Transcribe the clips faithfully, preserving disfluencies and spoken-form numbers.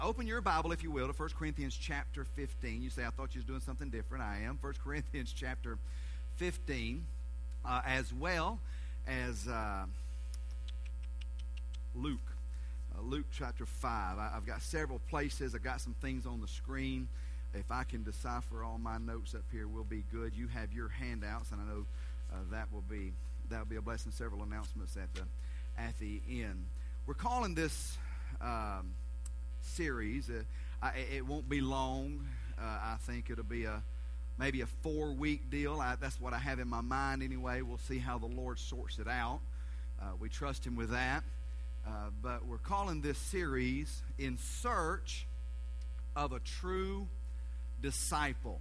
Open your Bible, if you will, to First Corinthians chapter fifteen. You say, I thought you was doing something different. I am. First Corinthians chapter fifteen, uh, as well as uh, Luke. Uh, Luke chapter five. I, I've got several places. I've got some things on the screen. If I can decipher all my notes up here, we'll be good. You have your handouts, and I know uh, that will be that will be a blessing. Several announcements at the at the end. We're calling this um, series. Uh, I, it won't be long. Uh, I think it'll be a maybe a four-week deal. I, that's what I have in my mind anyway. We'll see how the Lord sorts it out. Uh, we trust Him with that. Uh, but we're calling this series In Search of a True Disciple.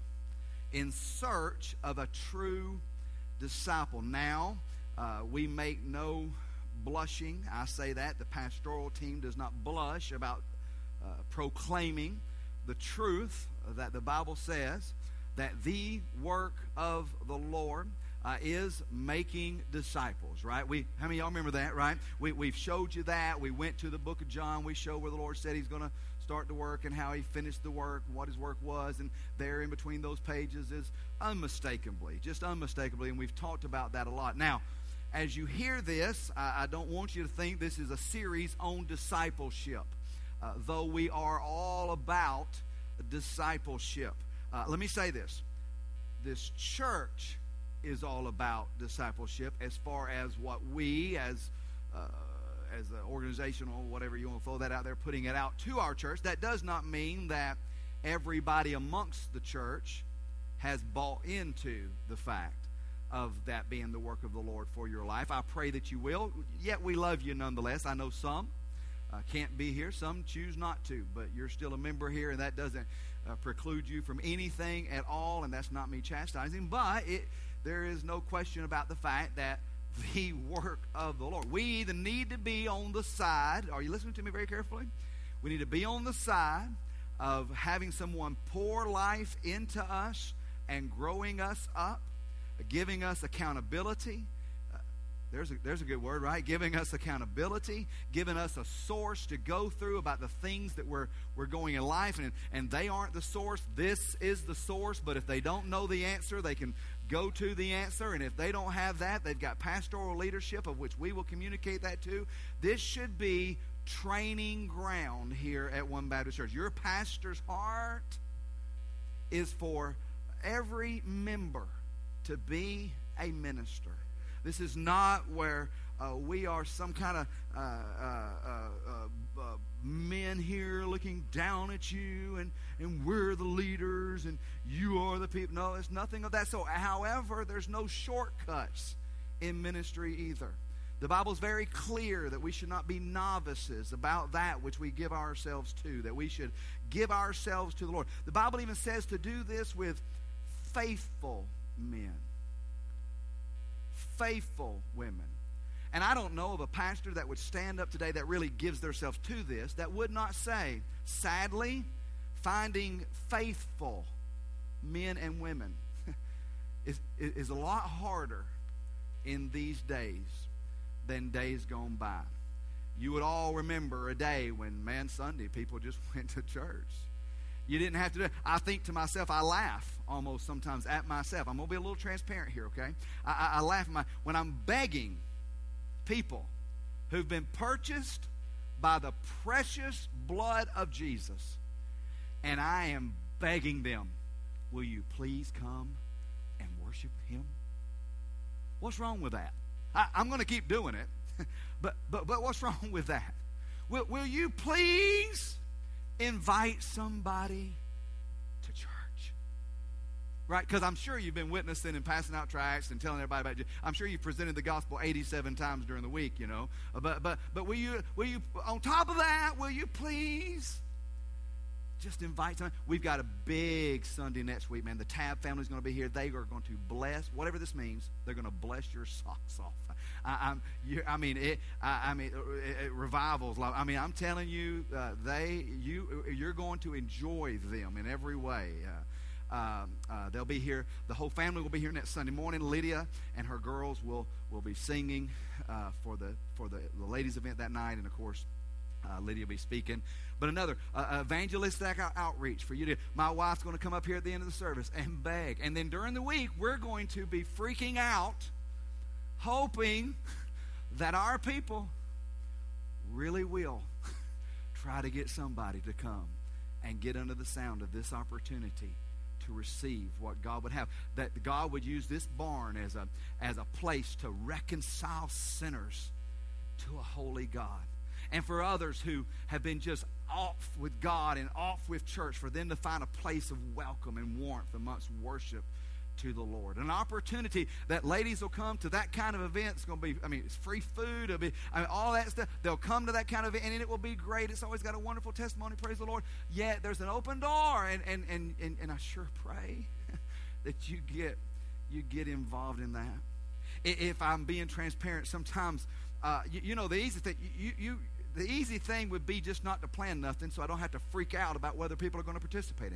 In Search of a True Disciple. Now, uh, we make no blushing. I say that. The pastoral team does not blush about uh, proclaiming the truth that the Bible says, that the work of the Lord uh, is making disciples, right? We, how many of y'all remember that, right? We, we've showed you that. We went to the book of John. We showed where the Lord said He's going to start the work and how He finished the work, what His work was, and there in between those pages is unmistakably, just unmistakably, and we've talked about that a lot. Now, as you hear this, I, I don't want you to think this is a series on discipleship, uh, though we are all about discipleship. Uh, let me say this. This church is all about discipleship as far as what we as uh, as an organization or whatever you want to throw that out there, putting it out to our church. That does not mean that everybody amongst the church has bought into the fact of that being the work of the Lord for your life. I pray that you will. Yet we love you nonetheless. I know some uh, can't be here. Some choose not to, but you're still a member here, and that doesn't uh, preclude you from anything at all, and that's not me chastising. But it, there is no question about the fact that the work of the Lord. We either need to be on the side, are you listening to me very carefully? We need to be on the side of having someone pour life into us and growing us up, giving us accountability. Uh, there's a, there's a good word, right? Giving us accountability, giving us a source to go through about the things that we're, we're going in life, and, and they aren't the source. This is the source, but if they don't know the answer, they can go to the answer, and if they don't have that, they've got pastoral leadership of which we will communicate that to. This should be training ground here at One Baptist Church. Your pastor's heart is for every member to be a minister. This is not where uh, we are some kind of uh, uh, uh, uh, men here looking down at you, and, and we're the leaders and you are the people. No, it's nothing of that. So, however, there's no shortcuts in ministry either. The Bible's very clear that we should not be novices about that which we give ourselves to, that we should give ourselves to the Lord. The Bible even says to do this with faithful men, faithful women. And I don't know of a pastor that would stand up today that really gives themselves to this that would not say, sadly, finding faithful men and women is, is a lot harder in these days than days gone by. You would all remember a day when, man, Sunday, people just went to church. You didn't have to do it. I think to myself, I laugh almost sometimes at myself. I'm going to be a little transparent here, okay? I, I, I laugh at my, when I'm begging people who've been purchased by the precious blood of Jesus, and I am begging them, will you please come and worship Him? What's wrong with that? I, I'm going to keep doing it, but but but what's wrong with that? Will, will you please invite somebody to church? Right? Because I'm sure you've been witnessing and passing out tracts and telling everybody about you. I'm sure you've presented the gospel eighty-seven times during the week, you know. But but but will you will you on top of that, will you please just invite someone? We've got a big Sunday next week, man. The Tab family's going to be here. They are going to bless, whatever this means, they're going to bless your socks off. I, I'm, you, I mean, it. I, I mean, it, it, revivals. I mean, I'm telling you, uh, they, you, you're going to enjoy them in every way. Uh, um, uh, they'll be here. The whole family will be here next Sunday morning. Lydia and her girls will will be singing uh, for the for the, the ladies' event that night, and of course, Uh, Lydia will be speaking. But another uh, evangelistic out- outreach for you to. My wife's going to come up here at the end of the service and beg. And then during the week, we're going to be freaking out, hoping that our people really will try to get somebody to come and get under the sound of this opportunity to receive what God would have. That God would use this barn as a, as a place to reconcile sinners to a holy God. And for others who have been just off with God and off with church, for them to find a place of welcome and warmth amongst worship to the Lord. An opportunity that ladies will come to that kind of event. It's going to be, I mean, it's free food. It'll be, I mean, all that stuff. They'll come to that kind of event, and it will be great. It's always got a wonderful testimony, praise the Lord. Yet there's an open door, and and and and, and I sure pray that you get you get involved in that. If I'm being transparent, sometimes uh, you, you know the easy thing you you. The easy thing would be just not to plan nothing, so I don't have to freak out about whether people are going to participate in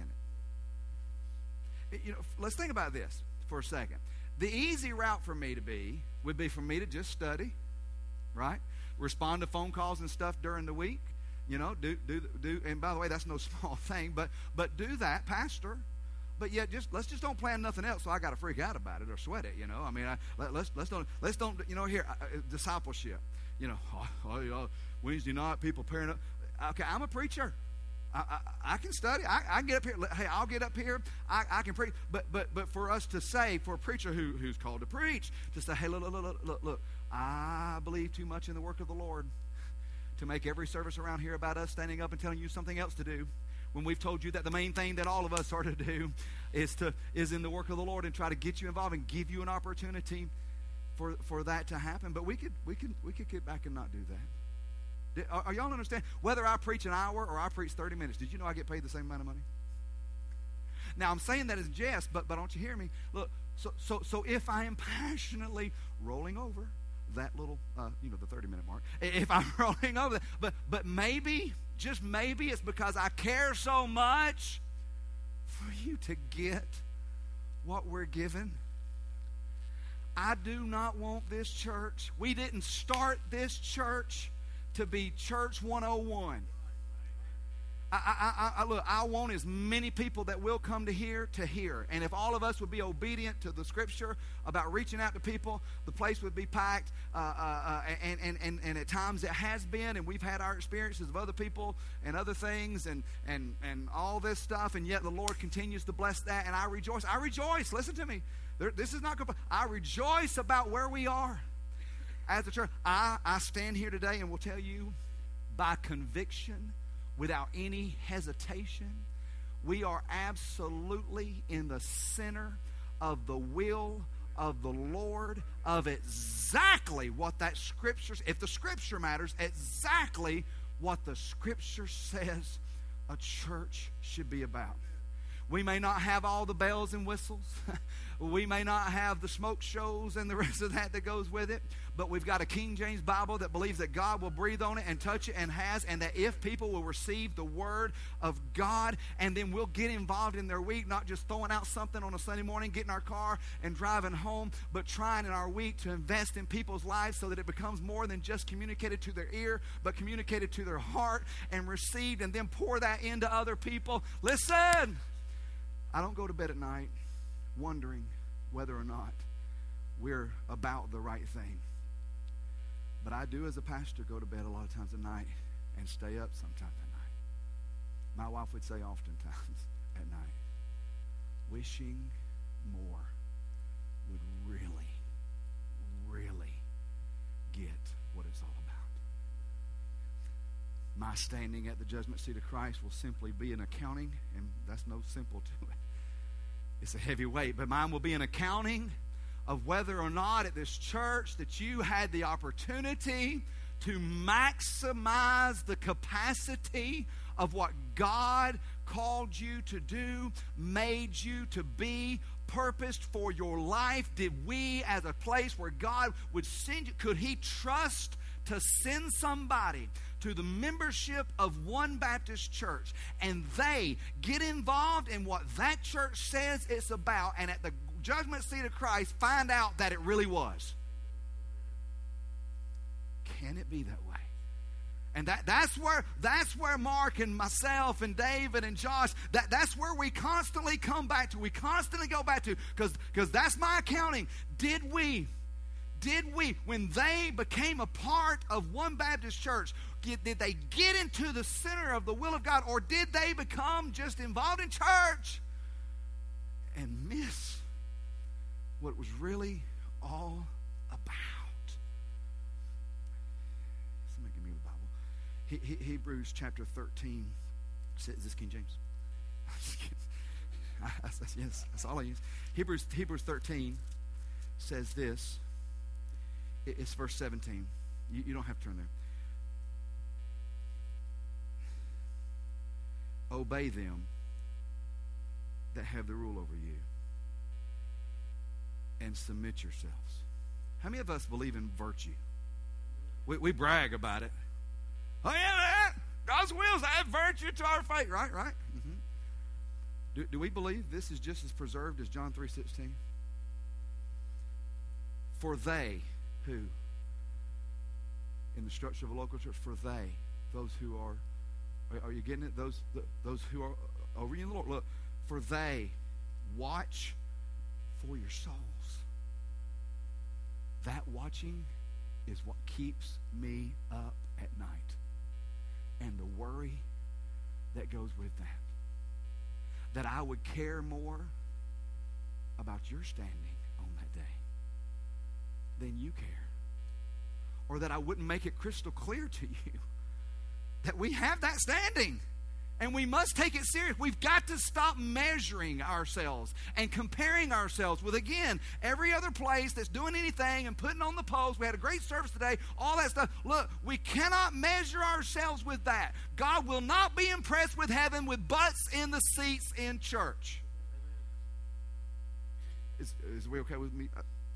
it. You know, let's think about this for a second. The easy route for me to be would be for me to just study, right? Respond to phone calls and stuff during the week. You know, do do do. And by the way, that's no small thing, but but do that, Pastor. But yet, just let's just don't plan nothing else, so I got to freak out about it or sweat it. You know, I mean, I, let, let's let's don't let's don't you know here uh, discipleship. You know, oh, oh, you know, Wednesday night people pairing up. Okay, I'm a preacher. I, I, I can study. I, I can get up here. Hey, I'll get up here. I, I can preach. But but but for us to say, for a preacher who who's called to preach, to say, hey, look look look look look, I believe too much in the work of the Lord to make every service around here about us standing up and telling you something else to do, when we've told you that the main thing that all of us are to do is to is in the work of the Lord and try to get you involved and give you an opportunity for for that to happen. But we could we could we could get back and not do that. Are, are y'all understand? Whether I preach an hour or I preach thirty minutes, did you know I get paid the same amount of money? Now I'm saying that as jest, but but don't you hear me? Look, so so so if I am passionately rolling over that little, uh, you know, the thirty minute mark, if I'm rolling over that, but but maybe, just maybe, it's because I care so much for you to get what we're given. I do not want this church. We didn't start this church to be Church one oh one. I, I, I, look, I want as many people that will come to hear to hear. And if all of us would be obedient to the Scripture about reaching out to people, the place would be packed. Uh, uh, uh, and, and, and, and at times it has been, and we've had our experiences of other people and other things and, and, and all this stuff, and yet the Lord continues to bless that, and I rejoice. I rejoice. Listen to me. There, this is not good. I rejoice about where we are as a church. I, I stand here today and will tell you by conviction, without any hesitation, we are absolutely in the center of the will of the Lord, of exactly what that Scripture, if the Scripture matters, exactly what the Scripture says a church should be about. We may not have all the bells and whistles. We may not have the smoke shows and the rest of that that goes with it. But we've got a King James Bible that believes that God will breathe on it and touch it and has. And that if people will receive the Word of God, and then we'll get involved in their week, not just throwing out something on a Sunday morning, getting our car and driving home, but trying in our week to invest in people's lives so that it becomes more than just communicated to their ear, but communicated to their heart and received, and then pour that into other people. Listen! I don't go to bed at night wondering whether or not we're about the right thing. But I do, as a pastor, go to bed a lot of times at night and stay up sometimes at night. My wife would say oftentimes at night, wishing more would really, really get what it's all about. My standing at the judgment seat of Christ will simply be an accounting, and that's no simple to it. It's a heavy weight, but mine will be an accounting of whether or not at this church that you had the opportunity to maximize the capacity of what God called you to do, made you to be, purposed for your life. Did we, as a place where God would send you, could He trust to send somebody to the membership of one Baptist church and they get involved in what that church says it's about, and at the judgment seat of Christ find out that it really was? Can it be that way? And that, that's where that's where Mark and myself and David and Josh, that, that's where we constantly come back to. We constantly go back to, because because that's my accounting. Did we, did we, when they became a part of One Baptist Church, did, did they get into the center of the will of God, or did they become just involved in church and miss what it was really all about? He, he, Hebrews chapter thirteen. Is this King James? I, I, yes, that's all I use. Hebrews, Hebrews thirteen says this. It, it's verse seventeen. You, you don't have to turn there. Obey them that have the rule over you, and submit yourselves. How many of us believe in virtue? We, we brag about it. Oh, yeah, man. God's will is to add virtue to our faith. Right, right. Mm-hmm. Do, do we believe this is just as preserved as John three sixteen? For they who, in the structure of a local church, for they, those who are, are, are you getting it? Those, the, those who are over you in the Lord. Look, for they watch for your souls. That watching is what keeps me up at night. And the worry that goes with that. That I would care more about your standing on that day than you care. Or that I wouldn't make it crystal clear to you that we have that standing. And we must take it serious. We've got to stop measuring ourselves and comparing ourselves with, again, every other place that's doing anything and putting on the post. We had a great service today, all that stuff. Look, we cannot measure ourselves with that. God will not be impressed with heaven with butts in the seats in church. Is, is we okay with me?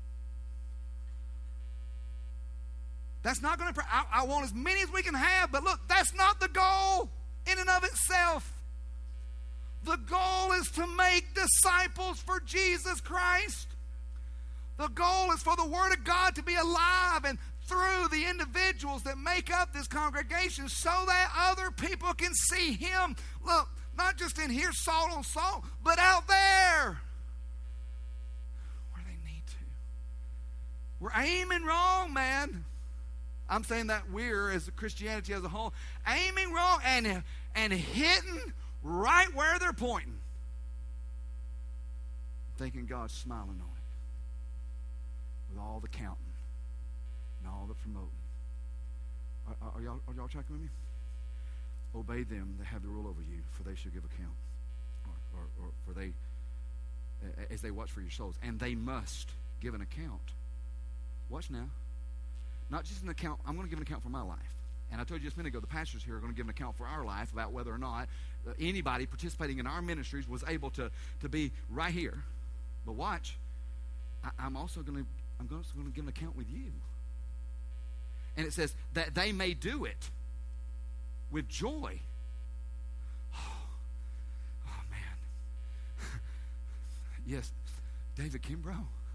That's not going to, I, I want as many as we can have, but look, that's not the goal. In and of itself. The goal is to make disciples for Jesus Christ. The goal is for the Word of God to be alive and through the individuals that make up this congregation so that other people can see Him. Look, not just in here, salt on salt, but out there where they need to. We're aiming wrong, man. I'm saying that we're, as Christianity as a whole, aiming wrong and, and hitting right where they're pointing. Thinking God's smiling on it. With all the counting and all the promoting. Are, are, y'all, are y'all tracking with me? Obey them that have the rule over you, for they shall give account. Or, or, or for they, as they watch for your souls. And they must give an account. Watch now. Not just an account. I'm going to give an account for my life. And I told you just a minute ago, the pastors here are going to give an account for our life about whether or not uh, anybody participating in our ministries was able to, to be right here. But watch, I, I'm also going to I'm also going to give an account with you. And it says that they may do it with joy. Oh, oh man. Yes, David Kimbrough.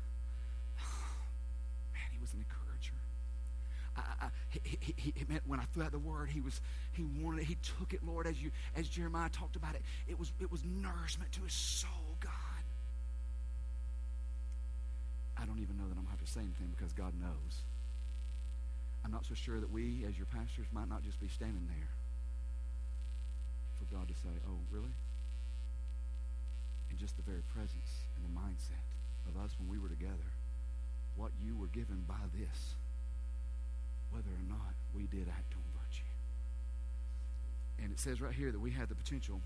Man, he was an encourager. I, I, he, he, he, it meant when I threw out the word, he was he wanted it, he took it, Lord, as you as Jeremiah talked about it. It was it was nourishment to his soul, God. I don't even know that I'm going to have to say anything because God knows. I'm not so sure that we, as your pastors, might not just be standing there for God to say, oh, really? And just the very presence and the mindset of us when we were together, what you were given by this, whether or not we did act on virtue. And it says right here that we have the potential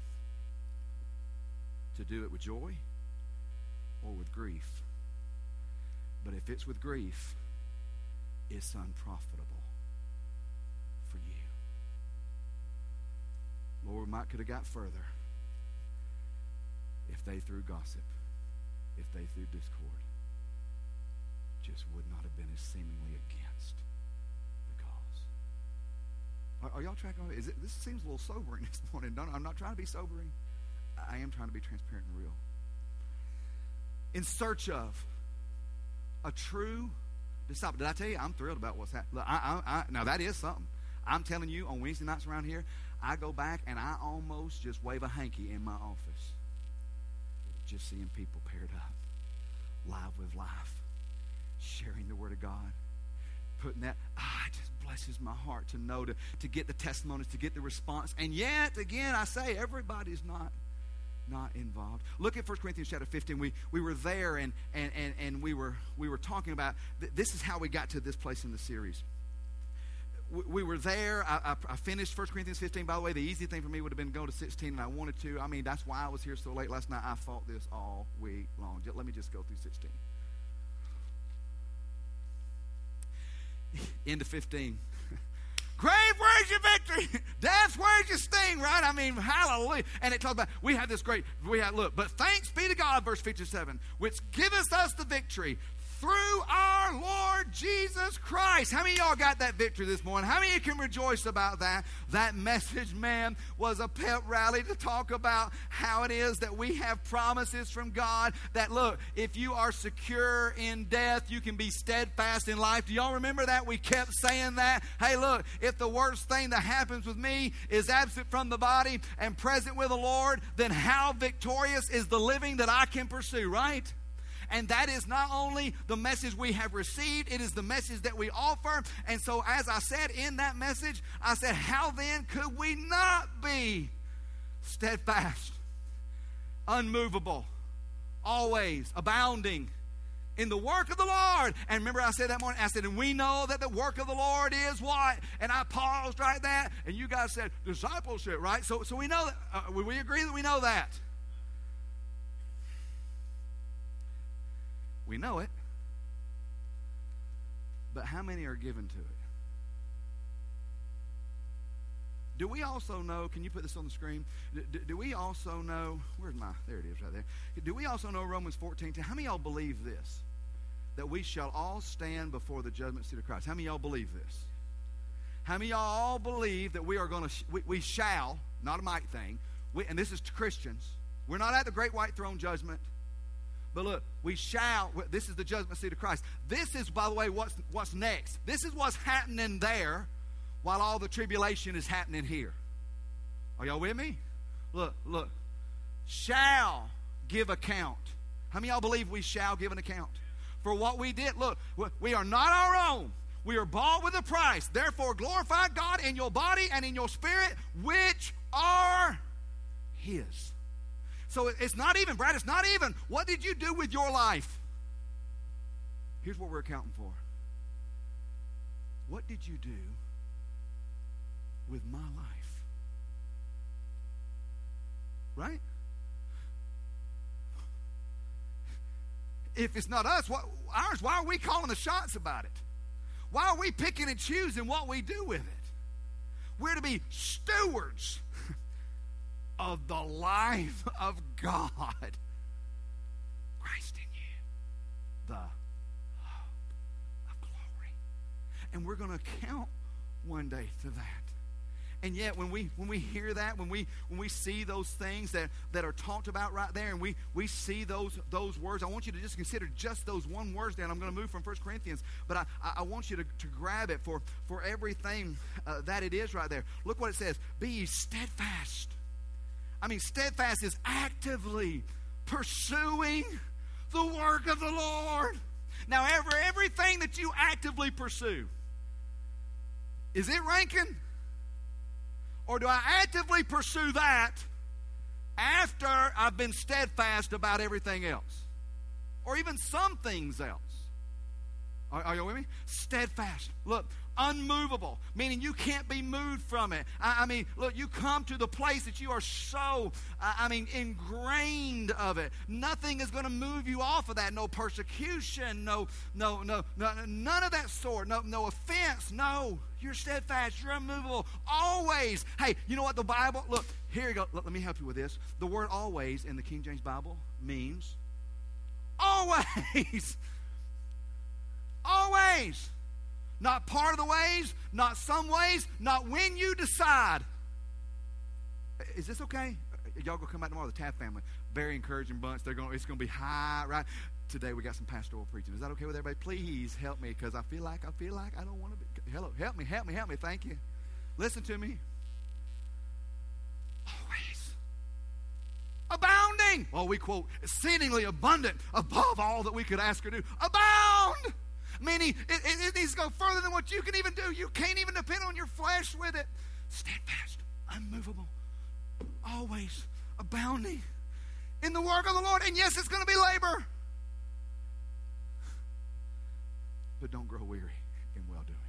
to do it with joy or with grief. But if it's with grief, it's unprofitable for you. Lord, we might could have got further if they threw gossip, if they threw discord, just would not have been as seemingly against the cause. Are, are y'all tracking? Is it, this seems a little sobering this morning. Don't, I'm not trying to be sobering. I am trying to be transparent and real. In search of a true disciple. Did I tell you I'm thrilled about what's happening? I, I, I, now that is something. I'm telling you, on Wednesday nights around here, I go back and I almost just wave a hanky in my office. Just seeing people paired up, live with life, sharing the Word of God. Putting that, ah, it just blesses my heart to know, to, to get the testimonies, to get the response. And yet, again, I say, everybody's not not involved. Look at First Corinthians chapter fifteen. We we were there, and and, and, and we were we were talking about, th- this is how we got to this place in the series. We, we were there. I, I, I finished First Corinthians fifteen. By the way, the easy thing for me would have been to go to sixteen, and I wanted to. I mean, that's why I was here so late last night. I fought this all week long. Let me just go through sixteen. Into fifteen. Grave, where's your victory? Death, where's your sting, right? I mean, hallelujah. And it talks about, we have this great, we have, look, but thanks be to God, verse fifty-seven, which giveth us the victory through our Lord Jesus Christ. How many of y'all got that victory this morning? How many of you can rejoice about that? That message, man, was a pep rally to talk about how it is that we have promises from God that, look, if you are secure in death, you can be steadfast in life. Do y'all remember that? We kept saying that. Hey, look, if the worst thing that happens with me is absent from the body and present with the Lord, then how victorious is the living that I can pursue, right? And that is not only the message we have received, it is the message that we offer. And so as I said in that message, I said, how then could we not be steadfast, unmovable, always abounding in the work of the Lord? And remember I said that morning, I said, and we know that the work of the Lord is what? And I paused right there, and you guys said, discipleship, right? So, so we know that, uh, we agree that we know that. We know it. But how many are given to it? Do we also know, can you put this on the screen? Do, do we also know, where's my, there it is right there. Do we also know Romans fourteen ten? How many of y'all believe this? That we shall all stand before the judgment seat of Christ. How many of y'all believe this? How many of y'all all believe that we are going to, we, we shall, not a might thing, we, and this is to Christians. We're not at the great white throne judgment. But look, we shall, this is the judgment seat of Christ. This is, by the way, what's, what's next. This is what's happening there while all the tribulation is happening here. Are y'all with me? Look, look. Shall give account. How many of y'all believe we shall give an account for what we did? Look, we are not our own. We are bought with a price. Therefore, glorify God in your body and in your spirit, which are His. So it's not even, Brad, it's not even, what did you do with your life? Here's what we're accounting for. What did you do with my life? Right? If it's not us, what, ours, why are we calling the shots about it? Why are we picking and choosing what we do with it? We're to be stewards of the life of God. Christ in you, the hope of glory. And we're going to count one day to that. And yet when we when we hear that, when we when we see those things that, that are talked about right there, and we, we see those those words, I want you to just consider just those one words there. And I'm going to move from First Corinthians, but I, I want you to, to grab it for, for everything uh, that it is right there. Look what it says. Be ye steadfast. I mean, steadfast is actively pursuing the work of the Lord. Now, ever everything that you actively pursue, is it ranking? Or do I actively pursue that after I've been steadfast about everything else? Or even some things else? Are, are you with me? Steadfast. Look, unmovable, meaning you can't be moved from it. I, I mean, look, you come to the place that you are so, uh, I mean, ingrained of it. Nothing is going to move you off of that. No persecution, no, no, no, no, none of that sort. No, no offense. No, you're steadfast. You're unmovable. Always. Hey, you know what the Bible? Look, here you go. Let, let me help you with this. The word "always" in the King James Bible means always. Always. Not part of the ways, not some ways, not when you decide. Is this okay? Y'all go come back tomorrow, the Taft family. Very encouraging bunch. They're going. It's going to be high, right? Today we got some pastoral preaching. Is that okay with everybody? Please help me, because I feel like I feel like I don't want to be. Hello, help me, help me, help me. Thank you. Listen to me. Always abounding. Well, we quote, exceedingly abundant above all that we could ask or do. Abound. Meaning, it, it, it needs to go further than what you can even do. You can't even depend on your flesh with it. Steadfast, unmovable, always abounding in the work of the Lord. And yes, it's going to be labor. But don't grow weary in well-doing.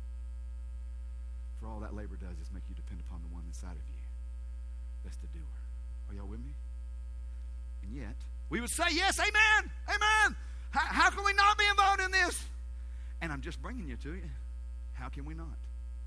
For all that labor does is make you depend upon the one inside of you. That's the doer. Are y'all with me? And yet, we would say, yes, amen, amen. How, how can we not be involved in this? And I'm just bringing you to you. How can we not?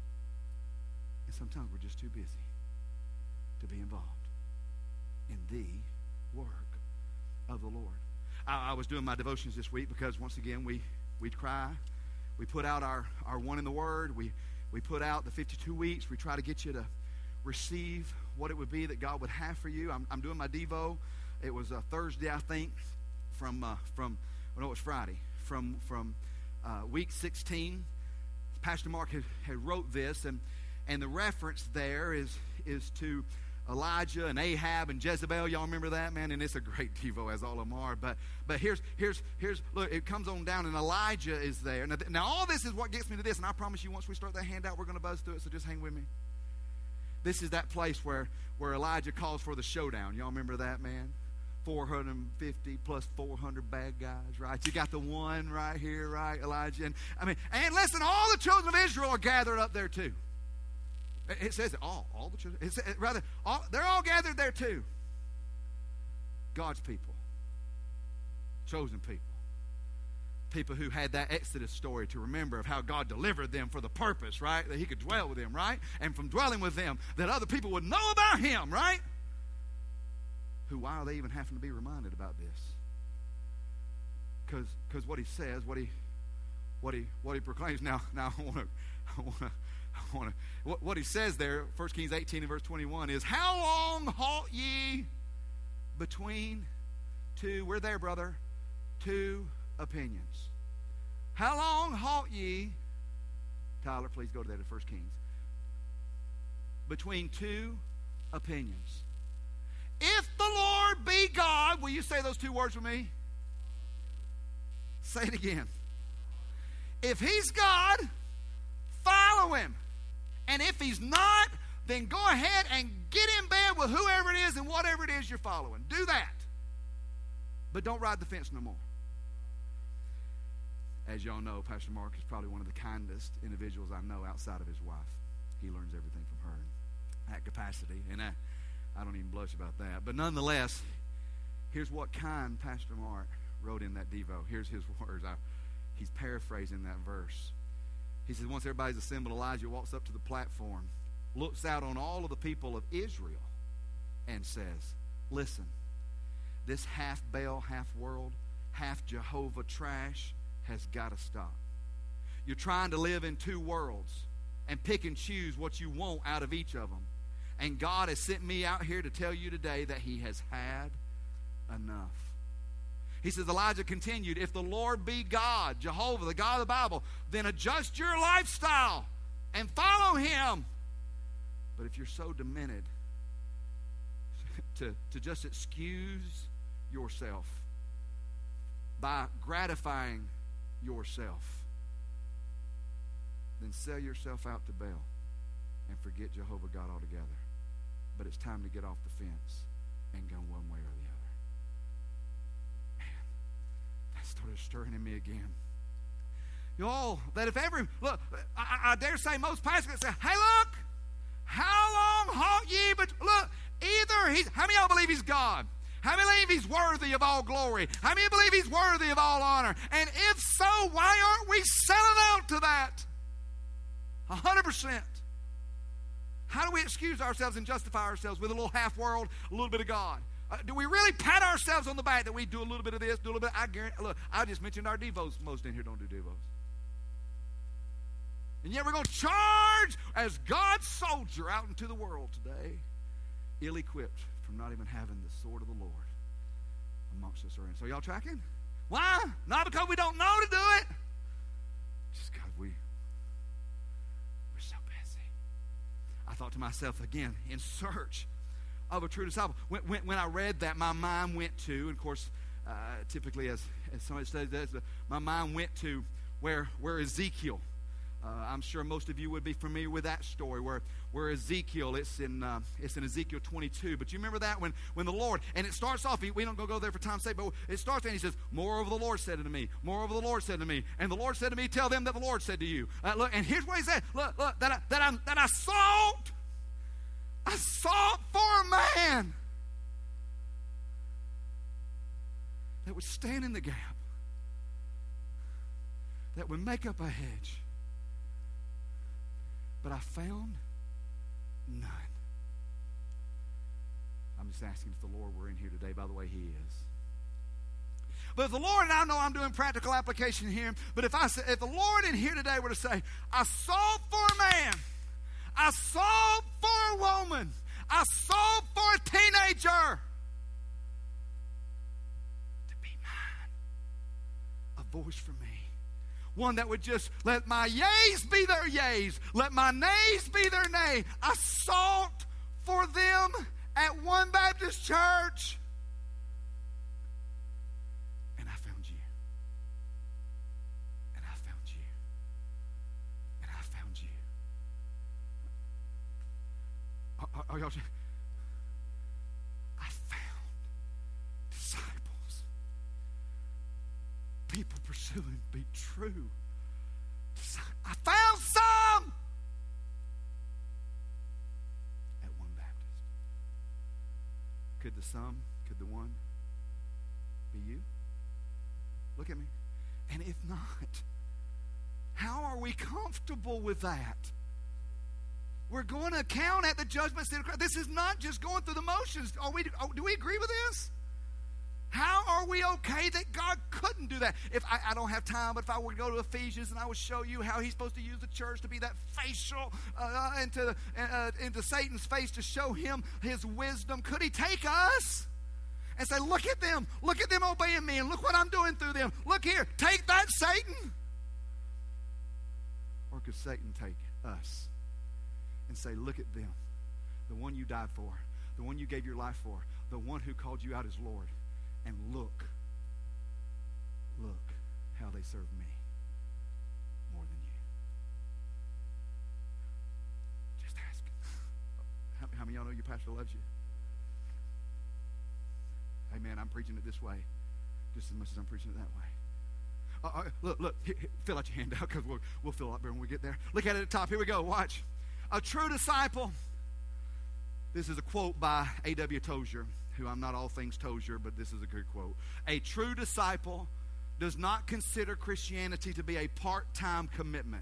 And sometimes we're just too busy to be involved in the work of the Lord. I, I was doing my devotions this week because once again we we cry. We put out our, our one in the Word. We we put out the fifty-two weeks. We try to get you to receive what it would be that God would have for you. I'm, I'm doing my Devo. It was a Thursday, I think, from uh, from oh, no, it was Friday from from uh, week sixteen. Pastor Mark had, had wrote this, and and the reference there is is to Elijah and Ahab and Jezebel. Y'all remember that, man? And it's a great Devo, as all of them are. But but here's here's here's look. It comes on down, and Elijah is there. Now, now all this is what gets me to this, and I promise you, once we start that handout, we're going to buzz through it. So just hang with me. This is that place where where Elijah calls for the showdown. Y'all remember that, man? four hundred fifty plus four hundred bad guys, right? You got the one right here, right, Elijah? And I mean, and listen, all the children of Israel are gathered up there too. It says it all, all the children. It's, it, rather, all, they're all gathered there too. God's people, chosen people, people who had that Exodus story to remember of how God delivered them for the purpose, right? That He could dwell with them, right? And from dwelling with them, that other people would know about Him, right? Who, why are they even having to be reminded about this? Because, because what He says, what He, what He, what He proclaims. Now, now I want to, I want to. I wanna, what, what he says there, First Kings eighteen and verse twenty-one is, how long halt ye between two, we're there, brother, two opinions. How long halt ye, Tyler, please go to that in First Kings, between two opinions. If the Lord be God, will you say those two words with me? Say it again. If He's God, follow Him. And if He's not, then go ahead and get in bed with whoever it is and whatever it is you're following. Do that. But don't ride the fence no more. As y'all know, Pastor Mark is probably one of the kindest individuals I know outside of his wife. He learns everything from her in that capacity. And I, I don't even blush about that. But nonetheless, here's what kind Pastor Mark wrote in that Devo. Here's his words. I, he's paraphrasing that verse. He says, once everybody's assembled, Elijah walks up to the platform, looks out on all of the people of Israel, and says, listen, this half Baal, half world, half Jehovah trash has got to stop. You're trying to live in two worlds and pick and choose what you want out of each of them. And God has sent me out here to tell you today that He has had enough. He says, Elijah continued, if the Lord be God, Jehovah, the God of the Bible, then adjust your lifestyle and follow Him. But if you're so demented to, to just excuse yourself by gratifying yourself, then sell yourself out to Baal and forget Jehovah God altogether. But it's time to get off the fence and go one way or the other. Started stirring in me again. Y'all, that if every, look, I, I dare say most pastors say, hey, look, how long halt ye, but look, either he's, how many of y'all believe He's God? How many believe He's worthy of all glory? How many believe He's worthy of all honor? And if so, why aren't we selling out to that? A hundred percent. How do we excuse ourselves and justify ourselves with a little half world, a little bit of God? Uh, do we really pat ourselves on the back that we do a little bit of this, do a little bit? I guarantee. Look, I just mentioned our devos. Most in here don't do devos, and yet we're going to charge as God's soldier out into the world today, ill-equipped from not even having the sword of the Lord amongst us. So y'all tracking? Why? Not because we don't know to do it. Just because we we're so busy. I thought to myself again, in search of a true disciple. When, when, when I read that, my mind went to, and of course, uh, typically as, as somebody says, that, my mind went to where, where Ezekiel, uh, I'm sure most of you would be familiar with that story, where, where Ezekiel, it's in uh, it's in Ezekiel twenty-two. But you remember that when, when the Lord, and it starts off, we don't go, go there for time's sake, but it starts and he says, moreover the Lord said unto me, moreover the Lord said to me, and the Lord said to me, tell them that the Lord said to you. Uh, look, and here's what he said, look, look, that I, that I, that I sought, I sought for a man that would stand in the gap, that would make up a hedge. But I found none. I'm just asking if the Lord were in here today. By the way, he is. But if the Lord, and I know I'm doing practical application here, but if I say, if the Lord in here today were to say, I sought for a man, I sought for a woman, I sought for a teenager to be mine, a voice for me. One that would just let my yeas be their yeas, let my nays be their nay. I sought for them at One Baptist Church, and I found you. And I found you. And I found you. Are, are, are y'all? I found disciples. People pursuing be true. I found some at One Baptist. Could the some, could the one be you? Look at me. And if not, how are we comfortable with that? We're going to account at the judgment seat of Christ. This is not just going through the motions. Are we? Do we agree with this? How are we okay that God couldn't do that? If I, I don't have time, but if I were to go to Ephesians and I would show you how he's supposed to use the church to be that facial uh, into, uh, into Satan's face to show him his wisdom, could he take us and say, look at them, look at them obeying me, and look what I'm doing through them. Look here, take that, Satan. Or could Satan take us and say, look at them, the one you died for, the one you gave your life for, the one who called you out as Lord. And look, look how they serve me more than you. Just ask. How, how many of y'all know your pastor loves you? Hey, man, I'm preaching it this way just as much as I'm preaching it that way. Uh, uh, look, look, here, here, fill out your handout because we'll, we'll fill out better when we get there. Look at it at the top. Here we go. Watch. A true disciple. This is a quote by A W Tozier, who I'm not all things Tozier, but this is a good quote. A true disciple does not consider Christianity to be a part-time commitment.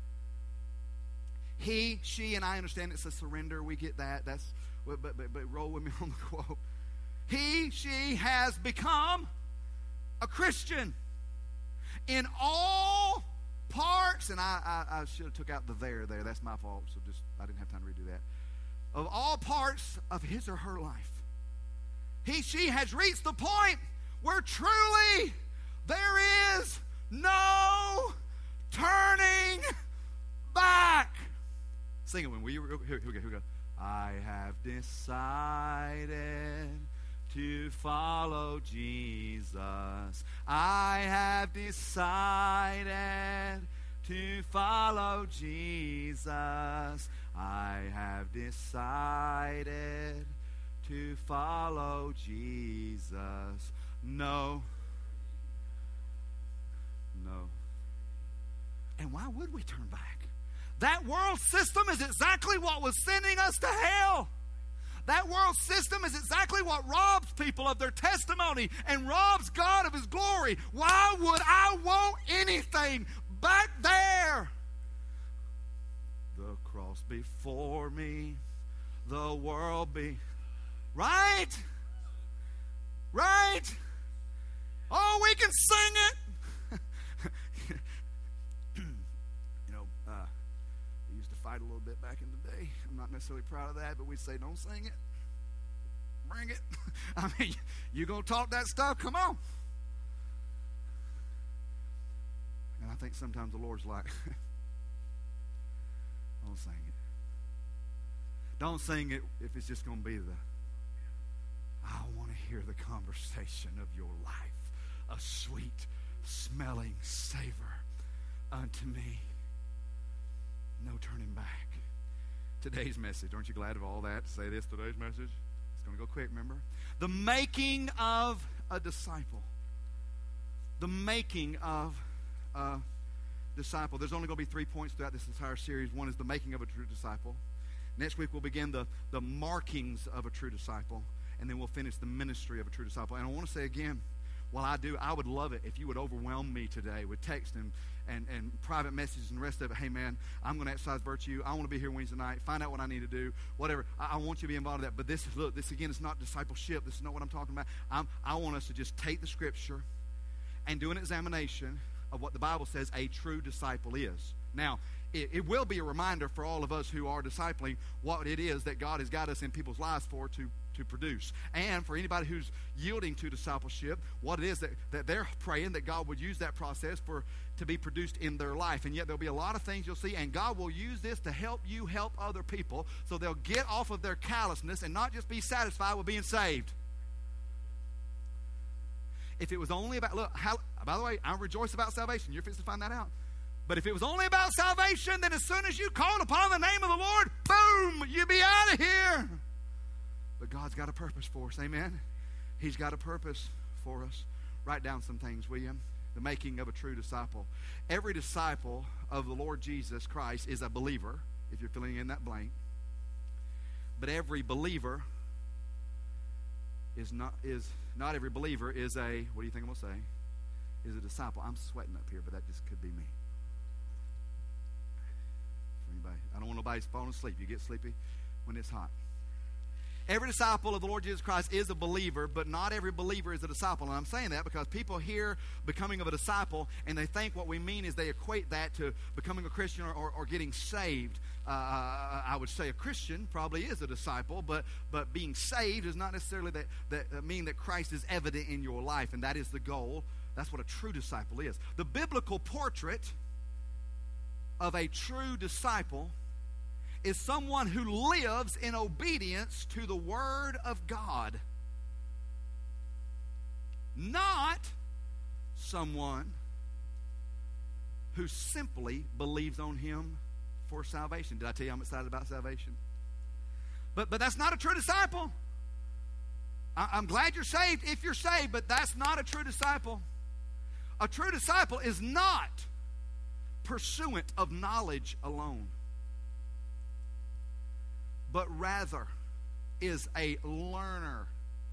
He, she, and I understand it's a surrender. We get that. That's but but but roll with me on the quote. He, she has become a Christian in all parts, and I, I, I should have took out the there there. That's my fault. So just I didn't have time to redo that. Of all parts of his or her life. He, she has reached the point where truly there is no turning back. Sing it when we here, here we go, here we go. I have decided to follow Jesus. I have decided to follow Jesus. I have decided to follow Jesus. No. No. And why would we turn back? That world system is exactly what was sending us to hell. That world system is exactly what robs people of their testimony and robs God of his glory. Why would I want anything back there? The cross before me, the world be... Right? Right? Oh, we can sing it. You know, uh, we used to fight a little bit back in the day. I'm not necessarily proud of that, but we'd say, don't sing it. Bring it. I mean, you going to talk that stuff? Come on. And I think sometimes the Lord's like, don't sing it. Don't sing it if it's just going to be the, I want to hear the conversation of your life, a sweet smelling savor unto me. No turning back. Today's message, aren't you glad of all that? Say this, today's message. It's going to go quick, remember? The making of a disciple. The making of a disciple. There's only going to be three points throughout this entire series. One is the making of a true disciple. Next week we'll begin the, the markings of a true disciple. And then we'll finish the ministry of a true disciple. And I want to say again, while I do, I would love it if you would overwhelm me today with text and, and, and private messages and the rest of it. Hey, man, I'm going to exercise virtue. I want to be here Wednesday night. Find out what I need to do. Whatever. I, I want you to be involved in that. But this is, look, this again is not discipleship. This is not what I'm talking about. I'm, I want us to just take the Scripture and do an examination of what the Bible says a true disciple is. Now, it, it will be a reminder for all of us who are discipling what it is that God has got us in people's lives for to to produce. And for anybody who's yielding to discipleship, what it is that, that they're praying that God would use that process for to be produced in their life. And yet there'll be a lot of things you'll see, and God will use this to help you help other people so they'll get off of their callousness and not just be satisfied with being saved. If it was only about, look, how, by the way, I rejoice about salvation. You're fixing to find that out. But if it was only about salvation, then as soon as you called upon the name of the Lord, boom, you'd be out of here. But God's got a purpose for us, amen? He's got a purpose for us. Write down some things, will you? The making of a true disciple. Every disciple of the Lord Jesus Christ is a believer, if you're filling in that blank. But every believer is not, is not every believer is a, what do you think I'm going to say? Is a disciple. I'm sweating up here, but that just could be me. For anybody, I don't want nobody falling asleep. You get sleepy when it's hot. Every disciple of the Lord Jesus Christ is a believer, but not every believer is a disciple. And I'm saying that because people hear becoming of a disciple, and they think what we mean is they equate that to becoming a Christian or, or, or getting saved. Uh, I would say a Christian probably is a disciple, but but being saved is not necessarily that, that mean that Christ is evident in your life, and that is the goal. That's what a true disciple is. The biblical portrait of a true disciple is someone who lives in obedience to the Word of God. Not someone who simply believes on Him for salvation. Did I tell you I'm excited about salvation? But, but that's not a true disciple. I, I'm glad you're saved if you're saved, but that's not a true disciple. A true disciple is not pursuant of knowledge alone, but rather is a learner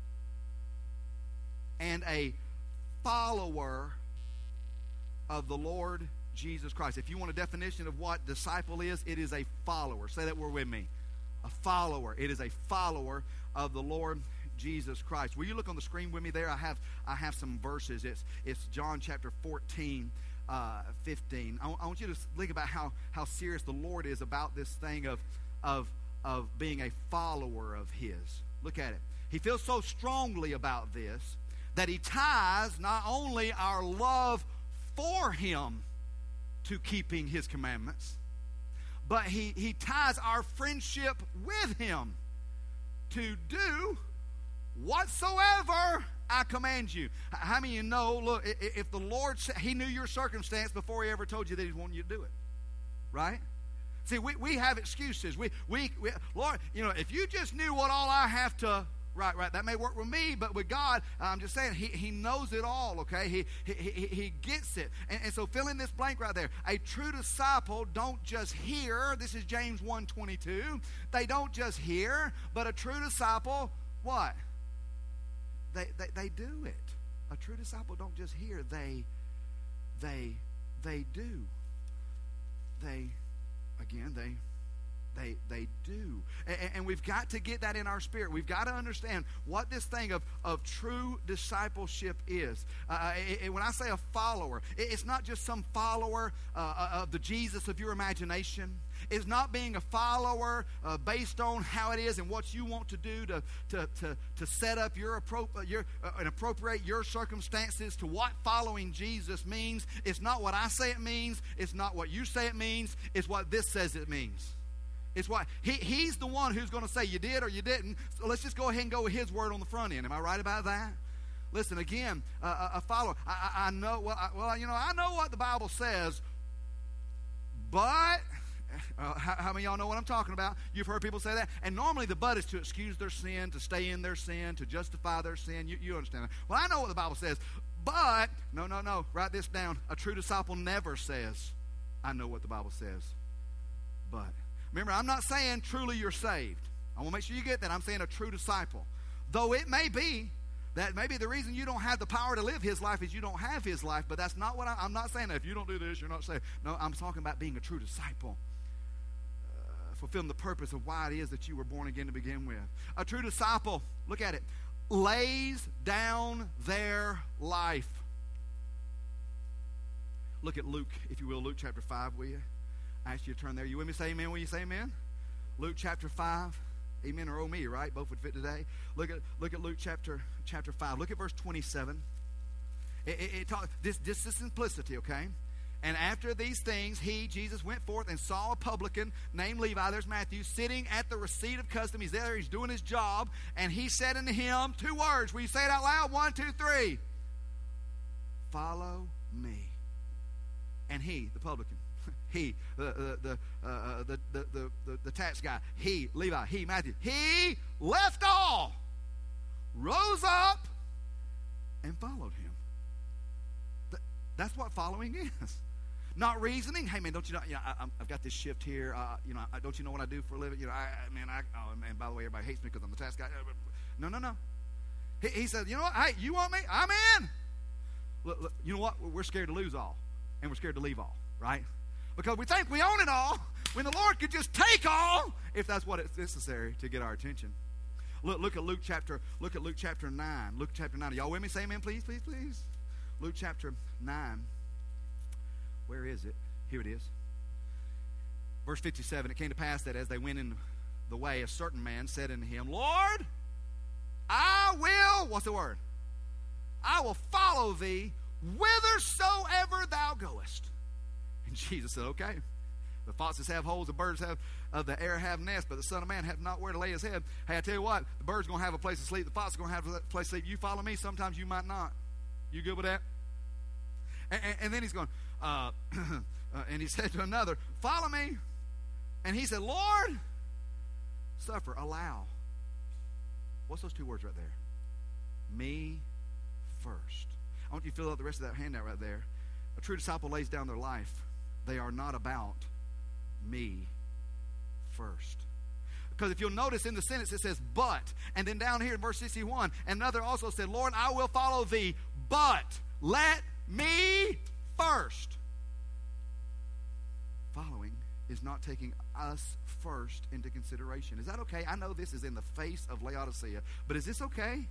and a follower of the Lord Jesus Christ. If you want a definition of what disciple is, it is a follower. Say that word with me. A follower. It is a follower of the Lord Jesus Christ. Will you look on the screen with me there? I have I have some verses. It's it's John chapter fourteen, uh, fifteen. I, I want you to think about how how serious the Lord is about this thing of of of being a follower of His. Look at it. He feels so strongly about this that He ties not only our love for Him to keeping His commandments, but He, he ties our friendship with Him to do whatsoever I command you. How many of you know, look, if the Lord, He knew your circumstance before He ever told you that He wanted you to do it. Right? See, we, we have excuses. We, we, we, Lord, you know, if you just knew what all I have to, right, right, that may work with me, but with God, I'm just saying, He, he knows it all, okay? He, he, he, he gets it. And, and so fill in this blank right there. A true disciple don't just hear. This is James one twenty-two. They don't just hear, but a true disciple, what? They, they, they do it. A true disciple don't just hear. They, they, they do. They Again, they they they do. And, and we've got to get that in our spirit. We've got to understand what this thing of, of true discipleship is. Uh, it, it, when I say a follower, it, it's not just some follower uh, of the Jesus of your imagination. It's not being a follower uh, based on how it is and what you want to do to to to, to set up your, appro- your uh, and appropriate your circumstances to what following Jesus means. It's not what I say it means. It's not what you say it means. It's what this says it means. It's what he, he's the one who's going to say you did or you didn't. So let's just go ahead and go with his word on the front end. Am I right about that? Listen, again, uh, a follower. I, I, I know, well, I, well, you know, I know what the Bible says, but uh, how, how many of y'all know what I'm talking about? You've heard people say that. And normally the but is to excuse their sin, to stay in their sin, to justify their sin. You, you understand that. Well, I know what the Bible says, but, no, no, no, write this down. A true disciple never says, I know what the Bible says, but. Remember, I'm not saying truly you're saved. I want to make sure you get that. I'm saying a true disciple. Though it may be that maybe the reason you don't have the power to live his life is you don't have his life, but that's not what I, I'm not saying that if you don't do this, you're not saved. No, I'm talking about being a true disciple. Uh, fulfilling the purpose of why it is that you were born again to begin with. A true disciple, look at it, lays down their life. Look at Luke, if you will, Luke chapter five, will you? I ask you to turn there. You with me? Say amen. Will you say amen? Luke chapter five. Amen or oh me, right? Both would fit today. Look at look at Luke chapter chapter five. Look at verse twenty-seven. It, it, it talk, this, this is simplicity, okay? And after these things, he, Jesus, went forth and saw a publican named Levi, there's Matthew, sitting at the receipt of custom. He's there, he's doing his job. And he said unto him, two words. Will you say it out loud? One, two, three. Follow me. And he, the publican, he, the the the, uh, the, the the the the tax guy, he, Levi, he, Matthew, he left all, rose up, and followed him. Th- that's what following is. Not reasoning. Hey man, don't you know? You know I, I've got this shift here. Uh, you know, I, don't you know what I do for a living? You know, I, I man, I. Oh man, by the way, everybody hates me because I'm the tax guy. No, no, no. He, he said, you know what? Hey, you want me? I'm in. Look, look, you know what? We're scared to lose all, and we're scared to leave all, right? Because we think we own it all when the Lord could just take all if that's what it's necessary to get our attention. Look, look at Luke chapter, look at Luke chapter nine. Luke chapter nine. Are y'all with me? Say amen, please, please, please. Luke chapter nine. Where is it? Here it is. Verse fifty-seven. It came to pass that as they went in the way, a certain man said unto him, Lord, I will, what's the word? I will follow thee whithersoever thou goest. And Jesus said, okay. The foxes have holes, the birds have, uh, the air have nests, but the Son of Man hath not where to lay his head. Hey, I tell you what, the bird's going to have a place to sleep. The fox is going to have a place to sleep. You follow me, sometimes you might not. You good with that? And, and, and then he's going, uh, uh, and he said to another, follow me. And he said, Lord, suffer, allow. What's those two words right there? Me first. I want you to fill out the rest of that handout right there. A true disciple lays down their life. They are not about me first. Because if you'll notice in the sentence it says but. And then down here in verse sixty-one, another also said, Lord, I will follow thee, but let me first. Following is not taking us first into consideration. Is that okay? I know this is in the face of Laodicea, but is this okay?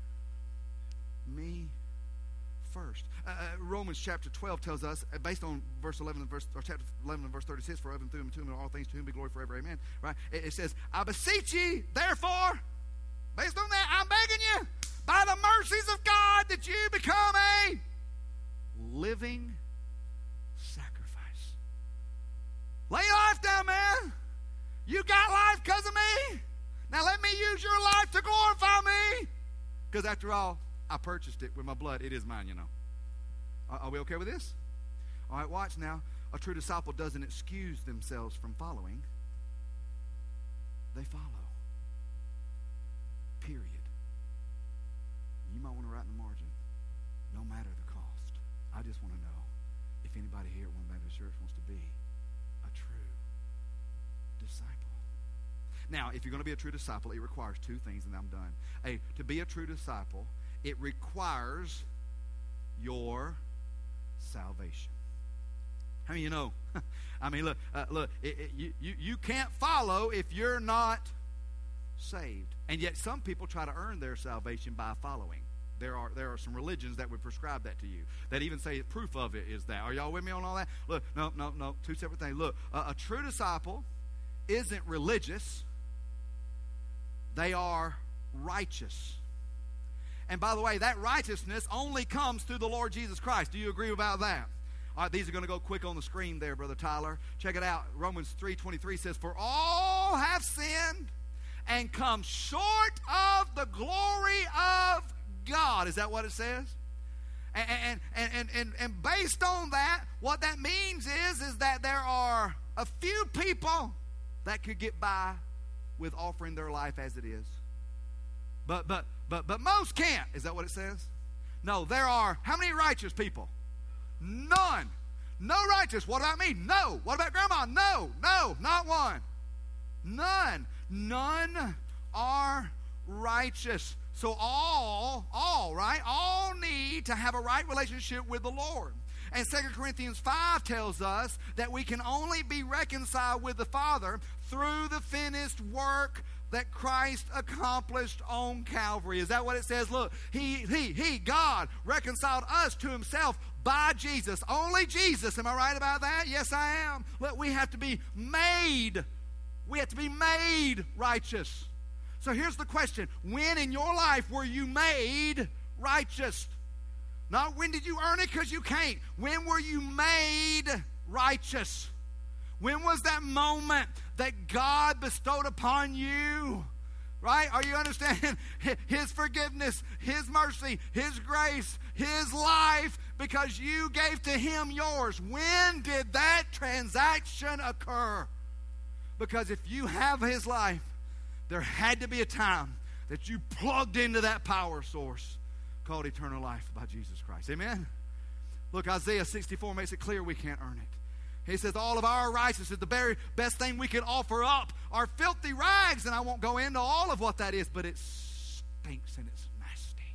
Me first. Uh, Romans chapter twelve tells us, uh, based on verse eleven and verse, or chapter eleven and verse thirty-six, for even through him, to him, and all things to him be glory forever, amen. Right? It, it says, I beseech ye, therefore, based on that, I'm begging you, by the mercies of God, that you become a living sacrifice. Lay your life down, man. You got life because of me. Now let me use your life to glorify me. Because after all, I purchased it with my blood. It is mine, you know. Are, are we okay with this? All right, watch now. A true disciple doesn't excuse themselves from following. They follow. Period. You might want to write in the margin, no matter the cost. I just want to know if anybody here at One Baptist Church wants to be a true disciple. Now, if you're going to be a true disciple, it requires two things, and I'm done. A, to be a true disciple, it requires your salvation. How many of you know? I mean, look, uh, look. It, it, you, you you can't follow if you're not saved, and yet some people try to earn their salvation by following. There are there are some religions that would prescribe that to you, that even say proof of it is that. Are y'all with me on all that? Look, no, no, no. Two separate things. Look, uh, a true disciple isn't religious. They are righteous. And by the way, that righteousness only comes through the Lord Jesus Christ. Do you agree about that? All right, these are going to go quick on the screen there, Brother Tyler. Check it out. Romans three twenty-three says, for all all have sinned and come short of the glory of God. Is that what it says? And, and, and, and, and based on that, what that means is, is that there are a few people that could get by with offering their life as it is. But, but, but, but most can't. Is that what it says? No, there are, how many righteous people? None. No righteous. What about me? No. What about grandma? No. No. Not one. None. None are righteous. So all, all, right? All need to have a right relationship with the Lord. And Second Corinthians five tells us that we can only be reconciled with the Father through the finished work that Christ accomplished on Calvary. Is that what it says? Look, he, he, he, God reconciled us to himself by Jesus. Only Jesus. Am I right about that? Yes, I am. Look, we have to be made. We have to be made righteous. So here's the question. When in your life were you made righteous? Not when did you earn it because you can't. When were you made righteous? When was that moment that God bestowed upon you? Right? Are you understanding? His forgiveness, His mercy, His grace, His life, because you gave to Him yours. When did that transaction occur? Because if you have His life, there had to be a time that you plugged into that power source called eternal life by Jesus Christ. Amen? Look, Isaiah sixty-four makes it clear we can't earn it. He says all of our righteousness, the very best thing we can offer up are filthy rags, and I won't go into all of what that is, but it stinks and it's nasty.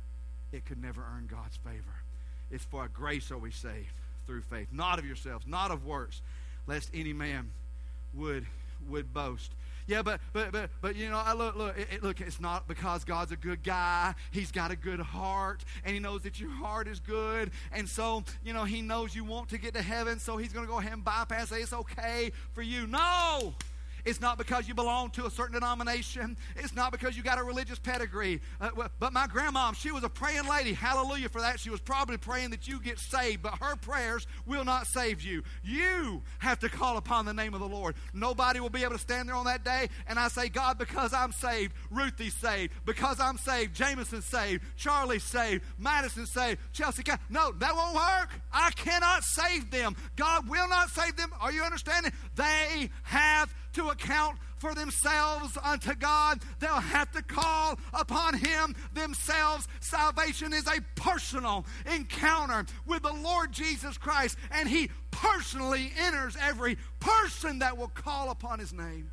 It could never earn God's favor. It's for a grace are we saved through faith, not of yourselves, not of works, lest any man would would boast. Yeah, but but but but you know, I look look it, it, look. It's not because God's a good guy. He's got a good heart, and He knows that your heart is good, and so you know He knows you want to get to heaven. So He's going to go ahead and bypass. Say it's okay for you. No. It's not because you belong to a certain denomination. It's not because you got a religious pedigree. Uh, but my grandma, she was a praying lady. Hallelujah for that. She was probably praying that you get saved, but her prayers will not save you. You have to call upon the name of the Lord. Nobody will be able to stand there on that day and I say, God, because I'm saved, Ruthie's saved. Because I'm saved, Jameson's saved. Charlie's saved. Madison's saved. Chelsea. No, that won't work. I cannot save them. God will not save them. Are you understanding? They have to account for themselves unto God. They'll have to call upon Him themselves. Salvation is a personal encounter with the Lord Jesus Christ, and He personally enters every person that will call upon His name.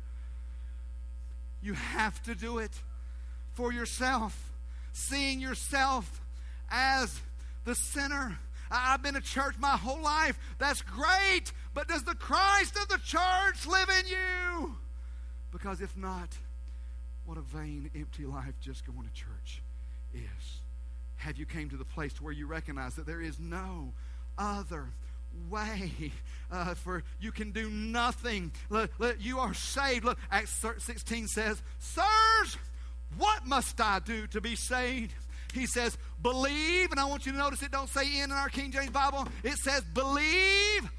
You have to do it for yourself, seeing yourself as the sinner. I've been to church my whole life. That's great. But does the Christ of the church live in you? Because if not, what a vain, empty life just going to church is. Have you came to the place where you recognize that there is no other way uh, for you can do nothing? Look, look, you are saved. Look, Acts sixteen says, sirs, what must I do to be saved? He says, believe, and I want you to notice it don't say in in our King James Bible. It says, believe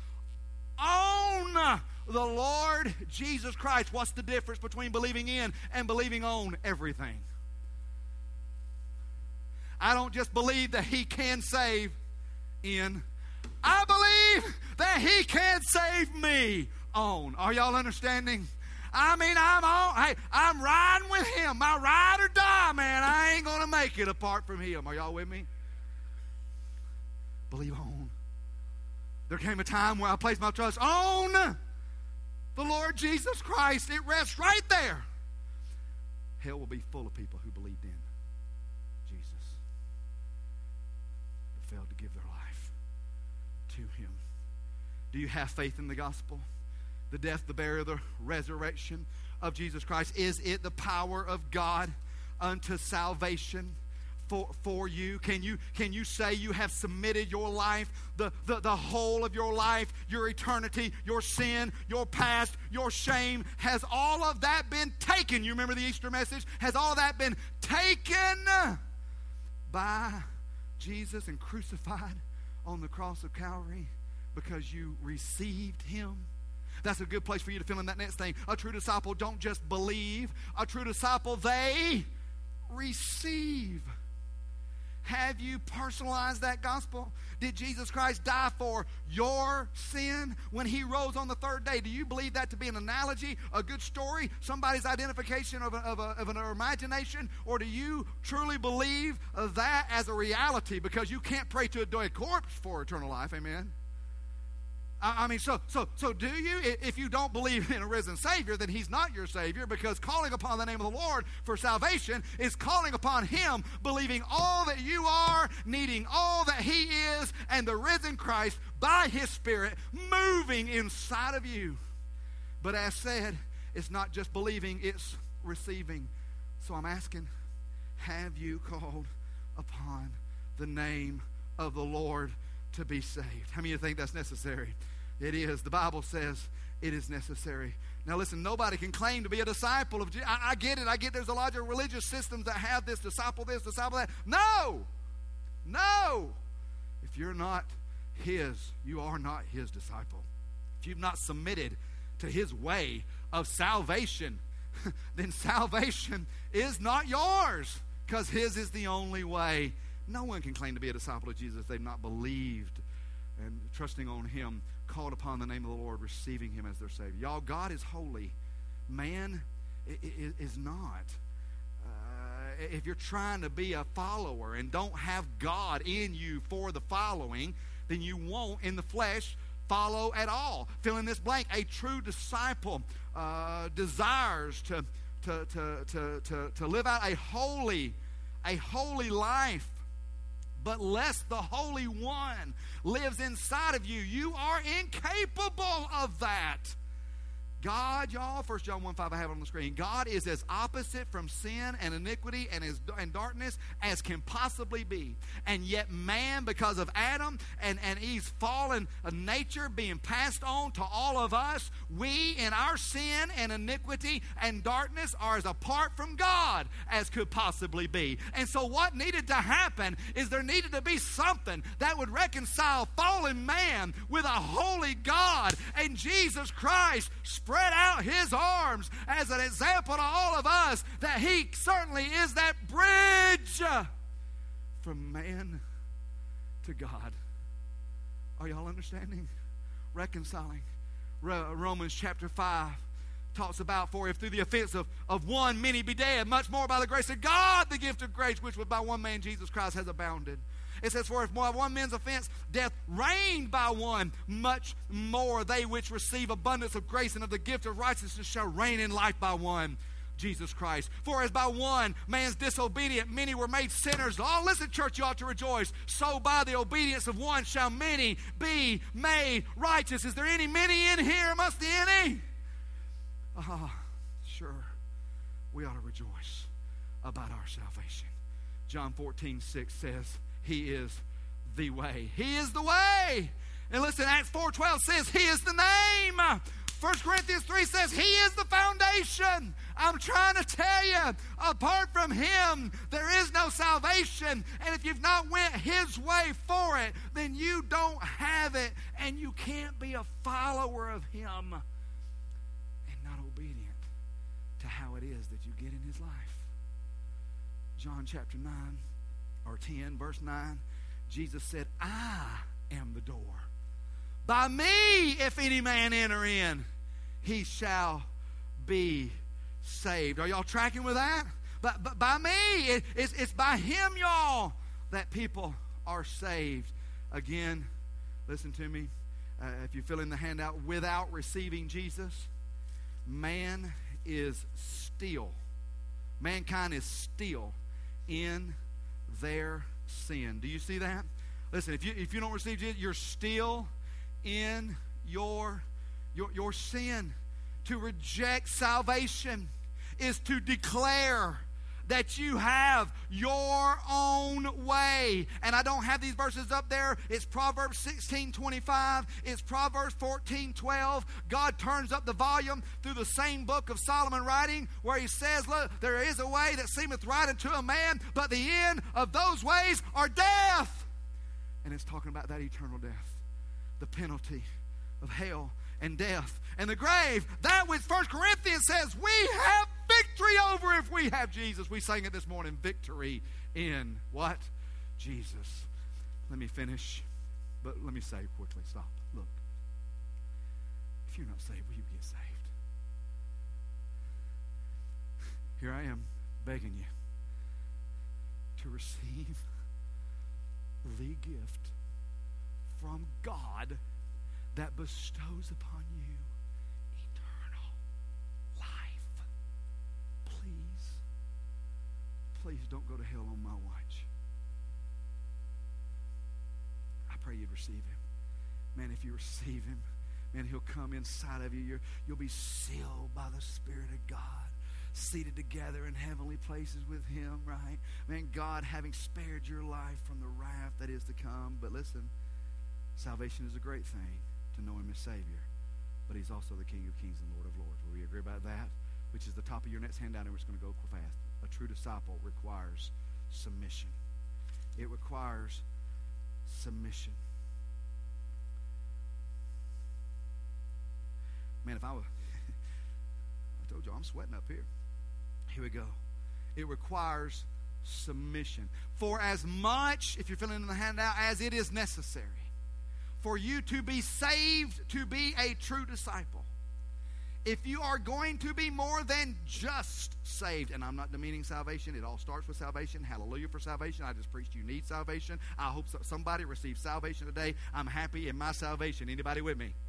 on the Lord Jesus Christ. What's the difference between believing in and believing on everything? I don't just believe that He can save in. I believe that He can save me on. Are y'all understanding? I mean, I'm on. Hey, I'm riding with Him. My ride or die, man. I ain't going to make it apart from Him. Are y'all with me? Believe on. There came a time where I placed my trust on the Lord Jesus Christ. It rests right there. Hell will be full of people who believed in Jesus, but failed to give their life to Him. Do you have faith in the gospel? The death, the burial, the resurrection of Jesus Christ. Is it the power of God unto salvation for, for you? Can you can you say you have submitted your life, the, the, the whole of your life, your eternity, your sin, your past, your shame? Has all of that been taken? You remember the Easter message? Has all that been taken by Jesus and crucified on the cross of Calvary because you received Him? That's a good place for you to fill in that next thing. A true disciple don't just believe. A true disciple, they receive. Have you personalized that gospel? Did Jesus Christ die for your sin when he rose on the third day? Do you believe that to be an analogy, a good story, somebody's identification of, a, of, a, of an imagination? Or do you truly believe that as a reality because you can't pray to a dead corpse for eternal life? Amen? I mean, so so so do you? If you don't believe in a risen Savior, then he's not your Savior, because calling upon the name of the Lord for salvation is calling upon him, believing all that you are, needing all that he is, and the risen Christ by his Spirit moving inside of you. But as said, it's not just believing, it's receiving. So I'm asking, have you called upon the name of the Lord to be saved? How many of you think that's necessary? It is. The Bible says it is necessary. Now listen, nobody can claim to be a disciple of Jesus. I, I get it. I get there's a lot of religious systems that have this, disciple this, disciple that. No! No! If you're not his, you are not his disciple. If you've not submitted to his way of salvation, then salvation is not yours, because his is the only way. No one can claim to be a disciple of Jesus if they've not believed and trusting on him, called upon the name of the Lord, receiving him as their Savior. Y'all, God is holy. Man is not. Uh, if you're trying to be a follower and don't have God in you for the following, then you won't, in the flesh, follow at all. Fill in this blank. A true disciple uh, desires to, to, to, to, to, to live out a holy, a holy life. But lest the Holy One lives inside of you, you are incapable of that. God, y'all, First John one five, I have it on the screen. God is as opposite from sin and iniquity and, as, and darkness as can possibly be. And yet man, because of Adam and, and Eve's fallen nature being passed on to all of us, we in our sin and iniquity and darkness are as apart from God as could possibly be. And so what needed to happen is there needed to be something that would reconcile fallen man with a holy God. And Jesus Christ spread out his arms as an example to all of us that he certainly is that bridge from man to God. Are y'all understanding? Reconciling. Romans chapter five talks about, for if through the offense of, of one many be dead, much more by the grace of God the gift of grace which was by one man Jesus Christ has abounded. It says, for if by one man's offense death reigned by one, much more they which receive abundance of grace and of the gift of righteousness shall reign in life by one, Jesus Christ. For as by one man's disobedient many were made sinners. Oh, listen, church, you ought to rejoice. So by the obedience of one shall many be made righteous. Is there any many in here? Must there any? Ah, uh, sure. We ought to rejoice about our salvation. John fourteen six says, he is the way. He is the way. And listen, Acts four twelve says he is the name. First Corinthians three says he is the foundation. I'm trying to tell you, apart from him, there is no salvation. And if you've not went his way for it, then you don't have it. And you can't be a follower of him and not obedient to how it is that you get in his life. John chapter nine. Or ten, verse nine, Jesus said, I am the door. By me, if any man enter in, he shall be saved. Are y'all tracking with that? But, but by me, it, it's, it's by him, y'all, that people are saved. Again, listen to me. Uh, if you fill in the handout, without receiving Jesus, man is still, mankind is still in their sin. Do you see that? Listen, if you if you don't receive Jesus, you're still in your your your sin. To reject salvation is to declare that you have your own way. And I don't have these verses up there. It's Proverbs sixteen twenty-five. It's Proverbs fourteen twelve. God turns up the volume through the same book of Solomon writing, where he says, look, there is a way that seemeth right unto a man, but the end of those ways are death. And it's talking about that eternal death, the penalty of hell. and death and the grave. That which First Corinthians says we have victory over if we have Jesus. We sang it this morning, victory in what? Jesus. Let me finish, but let me say quickly, stop. Look, if you're not saved, will you get saved? Here I am begging you to receive the gift from God that bestows upon you eternal life. Please, please don't go to hell on my watch. I pray you'd receive him. Man, if you receive him, man, he'll come inside of you. You're, you'll be sealed by the Spirit of God, seated together in heavenly places with him, right? Man, God having spared your life from the wrath that is to come. But listen, salvation is a great thing to know him as Savior, but he's also the King of Kings and Lord of Lords. Will we agree about that? Which is the top of your next handout, and we're just going to go fast. A true disciple requires submission. It requires submission. Man, if I was, I told you I'm sweating up here. Here we go. It requires submission. For as much, if you're filling in the handout, as it is necessary for you to be saved, to be a true disciple. If you are going to be more than just saved, and I'm not demeaning salvation, it all starts with salvation. Hallelujah for salvation. I just preached you need salvation. I hope so, somebody receives salvation today. I'm happy in my salvation. Anybody with me?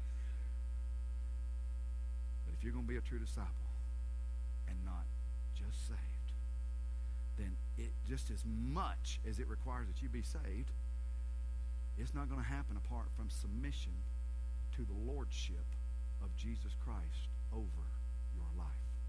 But if you're going to be a true disciple and not just saved, then it just as much as it requires that you be saved, it's not going to happen apart from submission to the lordship of Jesus Christ over your life.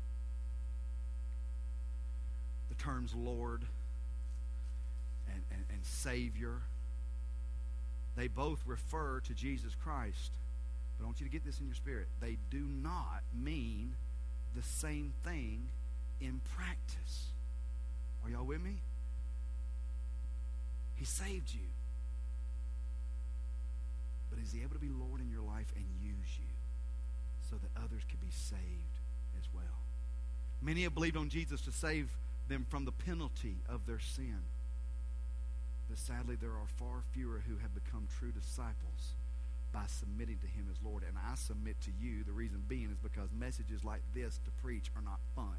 The terms Lord and, and, and Savior, they both refer to Jesus Christ. But I want you to get this in your spirit. They do not mean the same thing in practice. Are y'all with me? He saved you. But is he able to be Lord in your life and use you so that others can be saved as well? Many have believed on Jesus to save them from the penalty of their sin. But sadly, there are far fewer who have become true disciples by submitting to him as Lord. And I submit to you, the reason being is because messages like this to preach are not fun.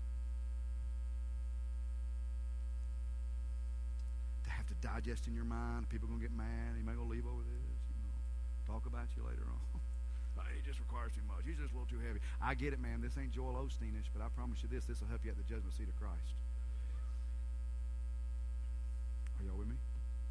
To have to digest in your mind, people are going to get mad, you might go leave over this. Talk about you later on. It just requires too much. He's just a little too heavy. I get it, man. This ain't Joel Osteen-ish, but I promise you this. This will help you at the judgment seat of Christ. Are y'all with me?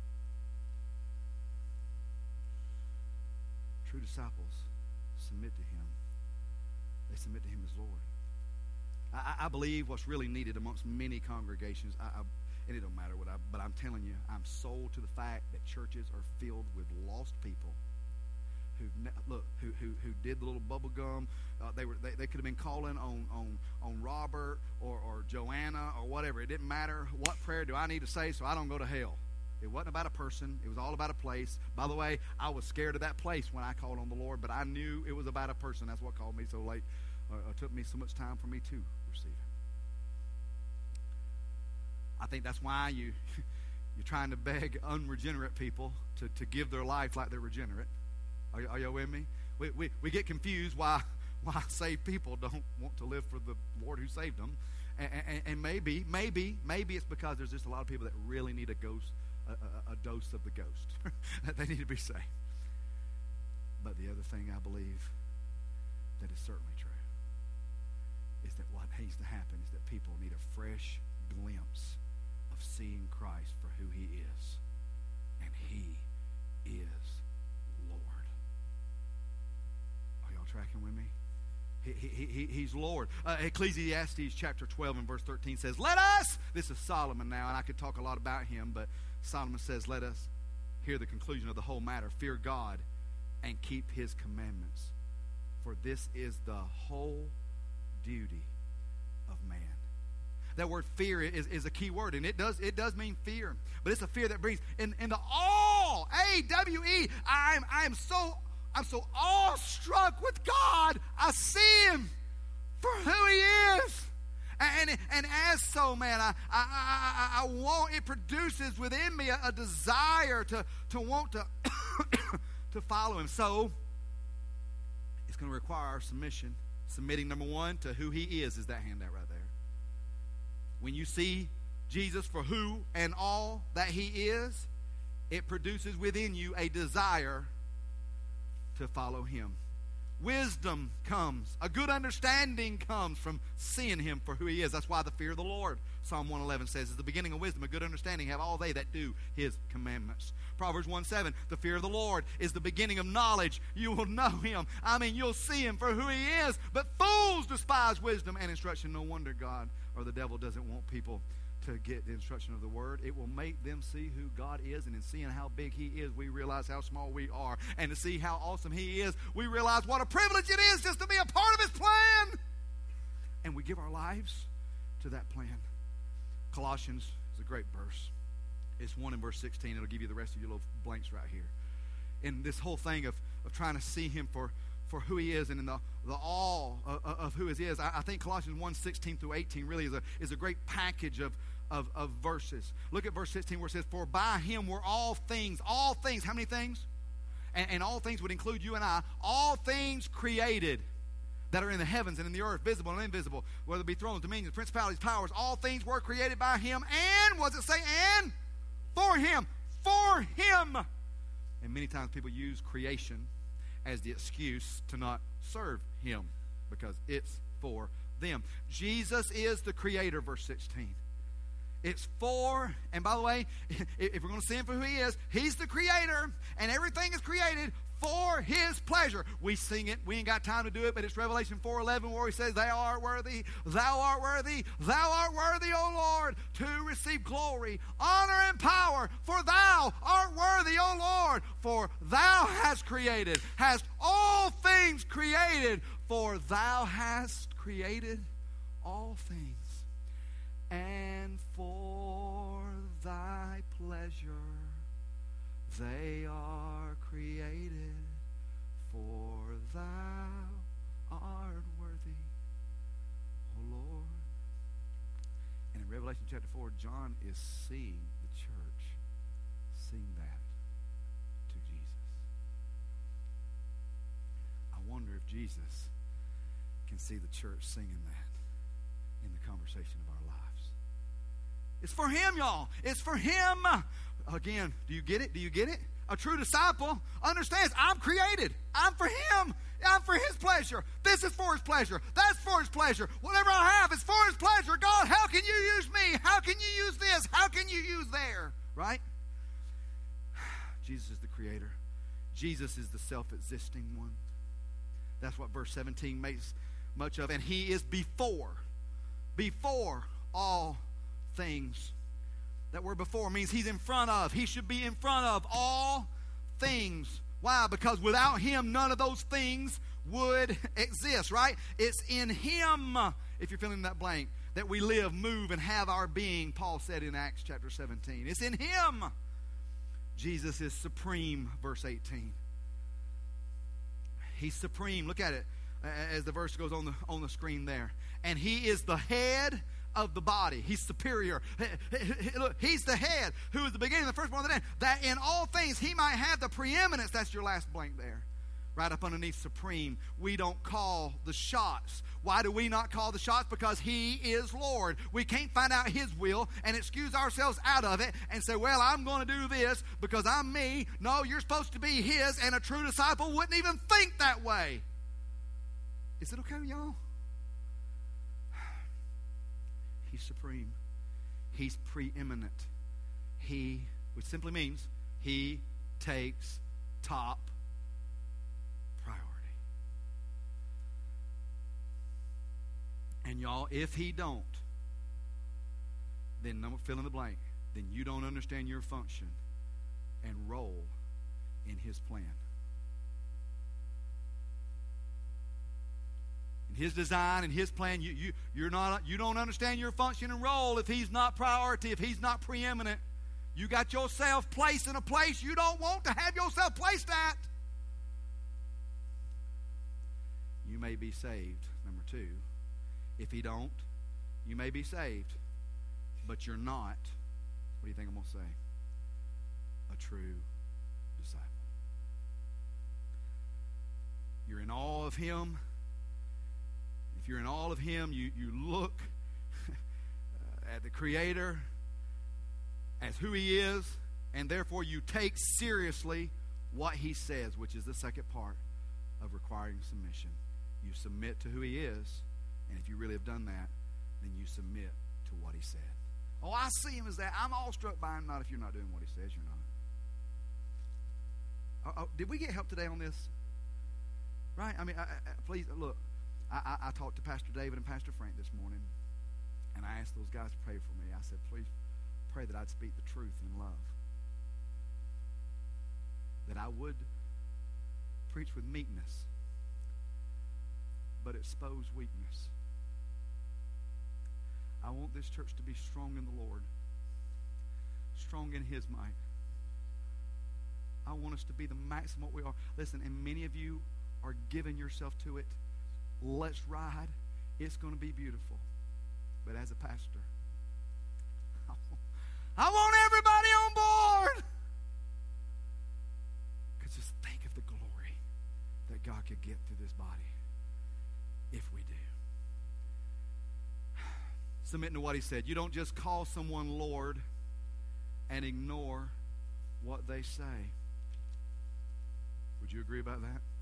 True disciples submit to him. They submit to him as Lord. I, I believe what's really needed amongst many congregations, I, I, and it don't matter what I, but I'm telling you, I'm sold to the fact that churches are filled with lost people who look who who who did the little bubble gum. Uh, they were they, they could have been calling on on on Robert or or Joanna or whatever. It didn't matter. What prayer do I need to say so I don't go to hell? It wasn't about a person. It was all about a place. By the way, I was scared of that place when I called on the Lord, but I knew it was about a person. That's what called me so late. Uh, it took me so much time for me to receive him. I think that's why you you're trying to beg unregenerate people to to give their life like they're regenerate. Are, are y'all with me? We, we we get confused why why saved people don't want to live for the Lord who saved them, and, and, and maybe maybe maybe it's because there's just a lot of people that really need a ghost a, a, a dose of the ghost that they need to be saved. But the other thing I believe that is certainly true is that what needs to happen is that people need a fresh glimpse of seeing Christ for who he is, and he is Lord. Tracking with me? He, he, he, he's Lord. Uh, Ecclesiastes chapter twelve and verse thirteen says, let us, this is Solomon now, and I could talk a lot about him, but Solomon says, let us hear the conclusion of the whole matter. Fear God and keep his commandments, for this is the whole duty of man. That word fear is, is a key word, and it does it does mean fear, but it's a fear that brings in, in the all, A W E, I'm, I'm so I'm so awestruck with God. I see him for who he is. And, and as so, man, I, I, I, I want, it produces within me a, a desire to, to want to, to follow him. So, it's going to require our submission. Submitting, number one, to who he is, is that handout right there. When you see Jesus for who and all that he is, it produces within you a desire to follow him. Wisdom comes. A good understanding comes from seeing him for who he is. That's why the fear of the Lord, Psalm one eleven says, is the beginning of wisdom. A good understanding have all they that do his commandments. Proverbs one seven, the fear of the Lord is the beginning of knowledge. You will know him. I mean, you'll see him for who he is. But fools despise wisdom and instruction. No wonder God or the devil doesn't want people to get the instruction of the word. It will make them see who God is, and in seeing how big he is, we realize how small we are. And to see how awesome he is, we realize what a privilege it is just to be a part of his plan. And we give our lives to that plan. Colossians is a great verse. It's one in verse sixteen. It'll give you the rest of your little blanks right here. In this whole thing of, of trying to see him for for who he is and in the, the awe of, of who he is. I, I think Colossians one, sixteen through eighteen really is a, is a great package of, of, of verses. Look at verse sixteen where it says, for by him were all things, all things, how many things? And, and all things would include you and I, all things created that are in the heavens and in the earth, visible and invisible, whether it be thrones, dominions, principalities, powers, all things were created by him, and, what does it say, and? For him, for him. And many times people use creation as the excuse to not serve him because it's for them. Jesus is the creator, verse sixteen. It's for, and by the way, if we're going to see him for who he is, he's the creator, and everything is created for his pleasure. We sing it. We ain't got time to do it, but it's Revelation four eleven where he says, thou art worthy, thou art worthy, thou art worthy, O Lord, to receive glory, honor, and power, for thou art worthy, O Lord, for thou hast created, hast all things created, for thou hast created all things, and for thy pleasure they are created, for thou art worthy, O Lord. And in Revelation chapter four, John is seeing the church sing that to Jesus. I wonder if Jesus can see the church singing that in the conversation of our lives. It's for him, y'all. It's for him. Again, do you get it? Do you get it? A true disciple understands I'm created. I'm for him. I'm for his pleasure. This is for his pleasure. That's for his pleasure. Whatever I have is for his pleasure. God, how can you use me? How can you use this? How can you use there? Right? Jesus is the creator. Jesus is the self-existing one. That's what verse seventeen makes much of. And he is before. Before all things. That word before means he's in front of. He should be in front of all things. Why? Because without him, none of those things would exist, right? It's in him, if you're filling in that blank, that we live, move, and have our being, Paul said in Acts chapter seventeen. It's in him. Jesus is supreme, verse eighteen. He's supreme. Look at it as the verse goes on the, on the screen there. And he is the head of the body. He's superior. Look, he's the head, who is the beginning, the firstborn of the dead, that in all things he might have the preeminence. That's your last blank there. Right up underneath supreme. We don't call the shots. Why do we not call the shots? Because he is Lord. We can't find out his will and excuse ourselves out of it and say, well, I'm going to do this because I'm me. No, you're supposed to be his, and a true disciple wouldn't even think that way. Is it okay with y'all? He's supreme. He's preeminent. He, which simply means he takes top priority. And y'all, if he don't, then number fill in the blank, then you don't understand your function and role in his plan. In his design and his plan, you, you, you're not, you don't understand your function and role if he's not priority, if he's not preeminent. You got yourself placed in a place you don't want to have yourself placed at. you may be saved. Number two, if he don't, you may be saved, but you're not, what do you think I'm going to say? A true disciple. You're in awe of him. If you're in awe of him, you, you look at the Creator as who he is, and therefore you take seriously what he says, which is the second part of requiring submission. You submit to who he is, and if you really have done that, then you submit to what he said. Oh, I see him as that. I'm awestruck by him. Not if you're not doing what he says, you're not. Oh, oh, did we get help today on this? Right? I mean, I, I, please, look, I, I, I talked to Pastor David and Pastor Frank this morning, and I asked those guys to pray for me. I said, please pray that I'd speak the truth in love. That I would preach with meekness, but expose weakness. I want this church to be strong in the Lord, strong in his might. I want us to be the maximum what we are. Listen, and many of you are giving yourself to it. Let's ride. It's going to be beautiful. But as a pastor, I want, I want everybody on board. Because just think of the glory that God could get through this body if we do. Submitting to what he said. You don't just call someone Lord and ignore what they say. Would you agree about that?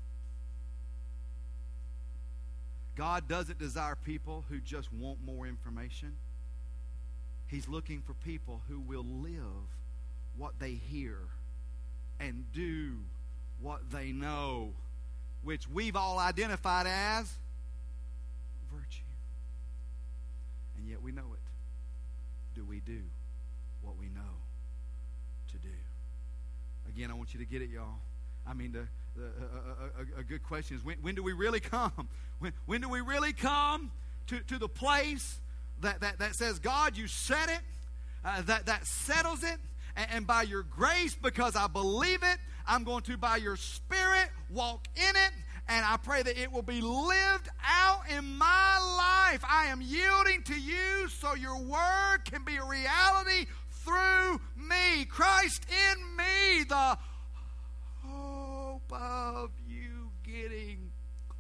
God doesn't desire people who just want more information. He's looking for people who will live what they hear and do what they know, which we've all identified as virtue. And yet we know it. Do we do what we know to do? Again, I want you to get it, y'all. I mean, the, the, a, a, a good question is, when, when do we really come? When, when do we really come to, to the place that, that, that says, God, you said it, uh, that, that settles it, and, and by your grace, because I believe it, I'm going to, by your Spirit, walk in it, and I pray that it will be lived out in my life. I am yielding to you so your word can be a reality through me. Christ in me, the hope of you getting.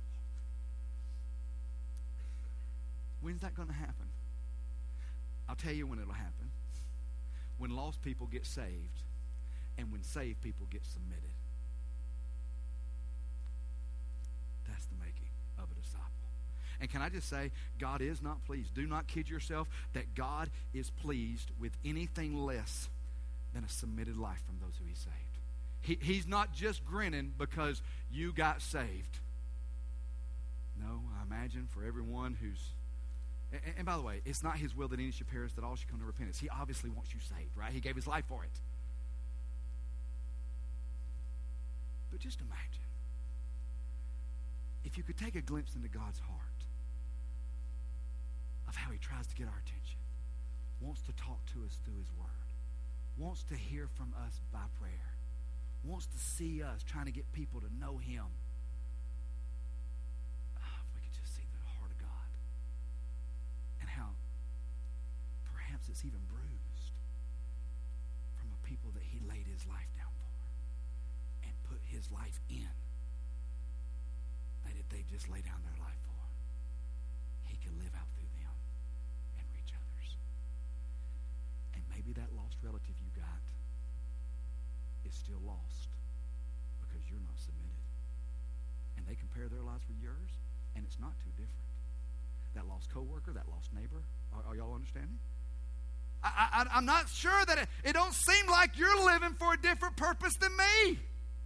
When's that going to happen? I'll tell you when it'll happen. When lost people get saved, and when saved people get submitted. That's the making of a disciple. And can I just say, God is not pleased. Do not kid yourself that God is pleased with anything less than a submitted life from those who he saved. He, he's not just grinning because you got saved. No, I imagine for everyone who's... And, and by the way, it's not his will that any should perish, that all should come to repentance. He obviously wants you saved, right? He gave his life for it. But just imagine if you could take a glimpse into God's heart of how he tries to get our attention, wants to talk to us through his word, wants to hear from us by prayer, wants to see us trying to get people to know him. Oh, if we could just see the heart of God and how perhaps it's even bruised from a people that he laid his life down for and put his life in, that if they just lay down their life for, he can live out through them and reach others. And maybe that lost relative you got is still lost because you're not submitted. And they compare their lives with yours, and it's not too different. That lost coworker, that lost neighbor, are, are y'all understanding? I, I, I'm not sure that it, it don't seem like you're living for a different purpose than me.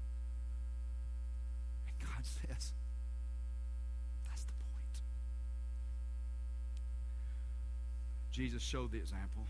And God says, that's the point. Jesus showed the example.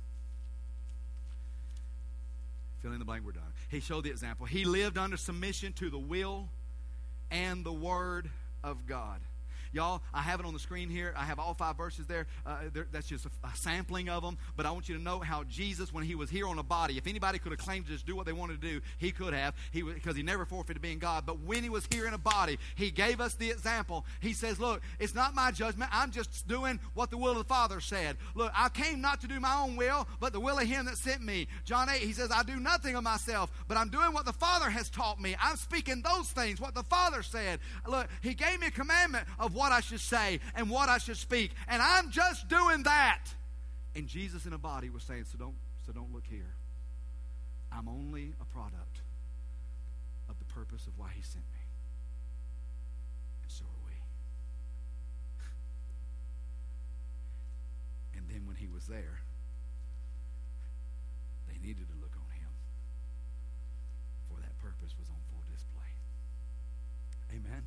Fill in the blank, we're done. He showed the example. He lived under submission to the will and the word of God. Y'all, I have it on the screen here. I have all five verses there. Uh, there that's just a, a sampling of them. But I want you to know how Jesus, when he was here on a body, if anybody could have claimed to just do what they wanted to do, he could have, he because he never forfeited being God. But when he was here in a body, he gave us the example. He says, look, it's not my judgment. I'm just doing what the will of the Father said. Look, I came not to do my own will, but the will of him that sent me. John eight, he says, I do nothing of myself, but I'm doing what the Father has taught me. I'm speaking those things, what the Father said. Look, he gave me a commandment of what I should say and what I should speak, and I'm just doing that. And Jesus in a body was saying, so don't, so don't look here. I'm only a product of the purpose of why he sent me. And so are we. And then when he was there, they needed to look on him, for that purpose was on full display. Amen.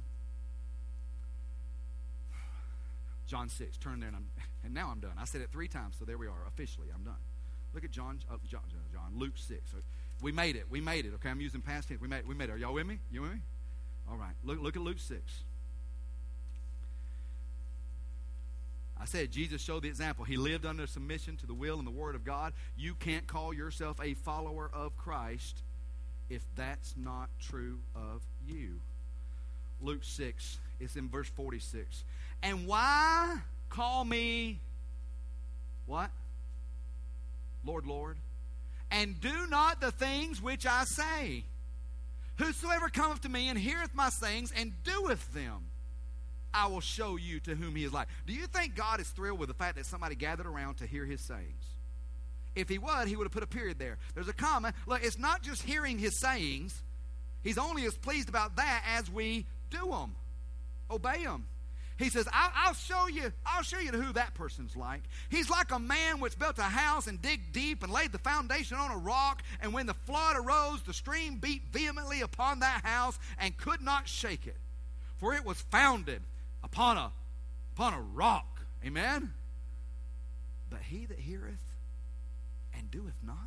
John six, turn there, and, I'm, and now I'm done. I said it three times, so there we are. Officially, I'm done. Look at John, uh, John, John, Luke six. So we made it. We made it. Okay, I'm using past tense. We made it. We made it. Are y'all with me? You with me? All right. Look, look at Luke six. I said Jesus showed the example. He lived under submission to the will and the word of God. You can't call yourself a follower of Christ if that's not true of you. Luke six, it's in verse forty-six. And why call me, what? Lord, Lord. And do not the things which I say. Whosoever cometh to me and heareth my sayings and doeth them, I will show you to whom he is like. Do you think God is thrilled with the fact that somebody gathered around to hear his sayings? If he would, he would have put a period there. There's a comma. Look, it's not just hearing his sayings. He's only as pleased about that as we do them, obey them. He says, I'll, I'll show you, I'll show you who that person's like. He's like a man which built a house and digged deep and laid the foundation on a rock. And when the flood arose, the stream beat vehemently upon that house and could not shake it. For it was founded upon a, upon a rock. Amen? But he that heareth and doeth not,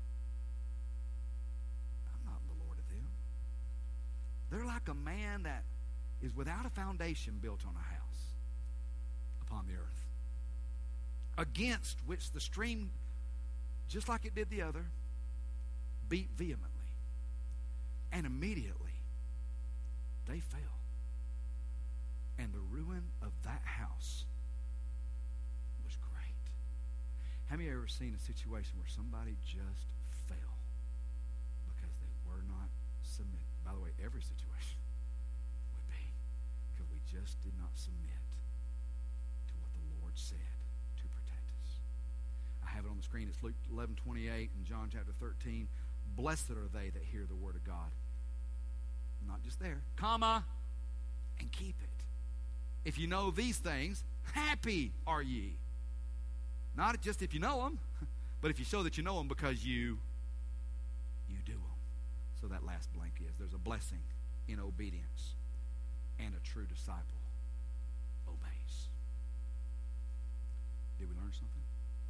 I'm not the Lord of them. They're like a man that is without a foundation built on a house upon the earth, against which the stream, just like it did the other, beat vehemently. And immediately they fell. And the ruin of that house was great. Have you ever seen a situation where somebody just fell because they were not submitted? By the way, every situation would be because we just did not submit to what the Lord said to protect us. I have it on the screen. It's Luke eleven twenty-eight and John chapter thirteen. Blessed are they that hear the word of God. Not just there, comma, and keep it. If you know these things, happy are ye. Not just if you know them, but if you show that you know them because you you do them. So that last blank is, there's a blessing in obedience, and a true disciple obeys. Did we learn something?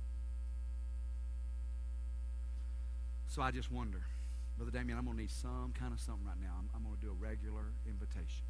So I just wonder, Brother Damien, I'm going to need some kind of something right now. I'm, I'm going to do a regular invitation.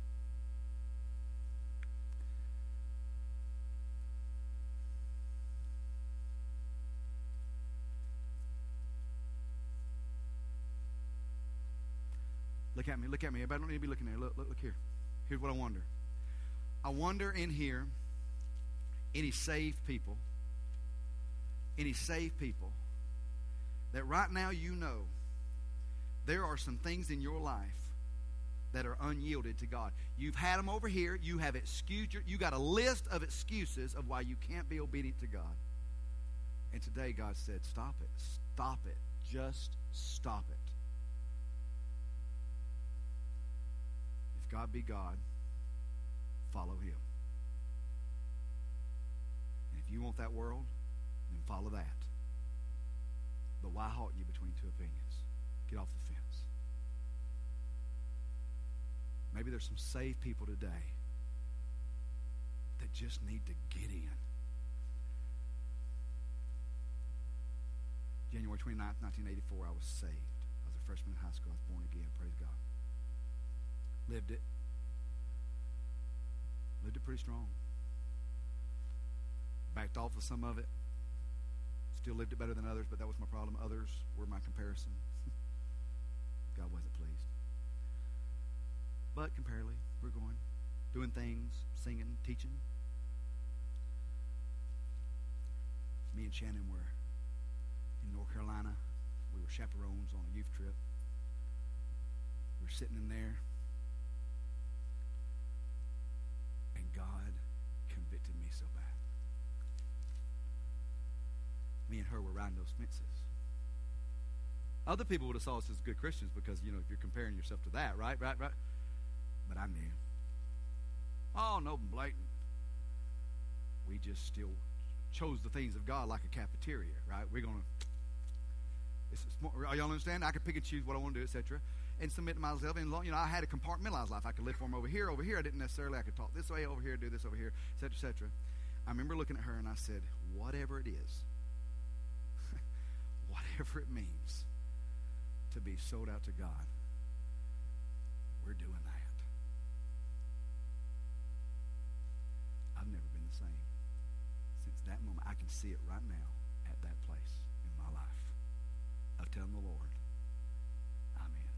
Look at me, look at me. Everybody don't need to be looking there. Look, look, look here. Here's what I wonder. I wonder in here, any saved people, any saved people, that right now you know there are some things in your life that are unyielded to God. You've had them over here. You have excused your, you got a list of excuses of why you can't be obedient to God. And today God said, stop it. Stop it. Just stop it. If God be God, follow him. And if you want that world, then follow that. But why halt you between two opinions? Get off the fence. Maybe there's some saved people today that just need to get in. January twenty-ninth, nineteen eighty-four, I was saved. I was a freshman in high school. I was born again. Praise God. Lived it. Lived it pretty strong. Backed off of some of it. Still lived it better than others, but that was my problem. Others were my comparison. God wasn't pleased. But comparatively, we're going, doing things, singing, teaching. Me and Shannon were in North Carolina. We were chaperones on a youth trip. We were sitting in there, and God convicted me so bad. Me and her were riding those fences. Other people would have saw us as good Christians because, you know, if you're comparing yourself to that, right, right, right. But I knew. Oh, no, blatant. We just still chose the things of God like a cafeteria, right? We're going to, it's smart, y'all understand? I could pick and choose what I want to do, et cetera, and submit to myself. And, you know, I had a compartmentalized life. I could live for him over here, over here. I didn't necessarily. I could talk this way, over here, do this over here, et cetera, et cetera. I remember looking at her and I said, whatever it is, whatever it means to be sold out to God, we're doing that. I've never been the same. Since that moment, I can see it right now at that place in my life of telling the Lord, I'm in.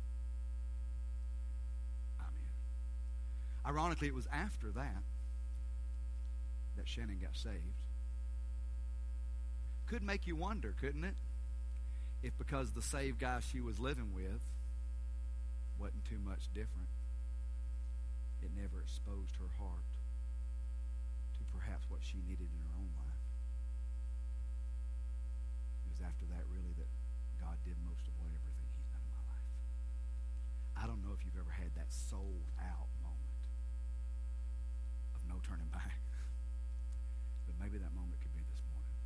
I'm in. Ironically, it was after that that Shannon got saved. Could make you wonder, couldn't it? If because the saved guy she was living with wasn't too much different, it never exposed her heart to perhaps what she needed in her own life. It was after that really that God did most of what everything he's done in my life. I don't know if you've ever had that sold out moment of no turning back. But maybe that moment could be this morning.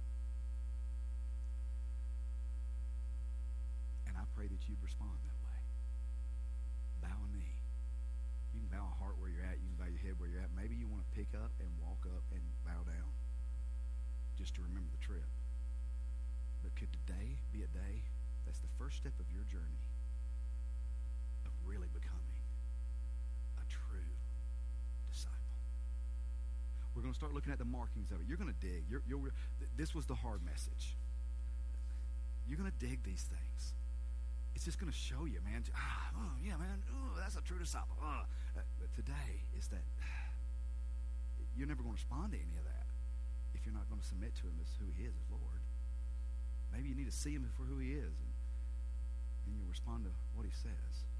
And I pray that you'd respond that way. Bow a knee. You can bow a heart where you're at. You can bow your head where you're at. Maybe you want to pick up and walk up and bow down just to remember the trip. But could today be a day that's the first step of your journey of really becoming a true disciple? We're going to start looking at the markings of it. You're going to dig. You're, you're, this was the hard message. You're going to dig these things. It's just going to show you, man. Ah, oh, yeah, man. Oh, that's a true disciple. Oh. Uh, but today is that you're never going to respond to any of that if you're not going to submit to him as who he is, as Lord. Maybe you need to see him for who he is, and then you'll respond to what he says.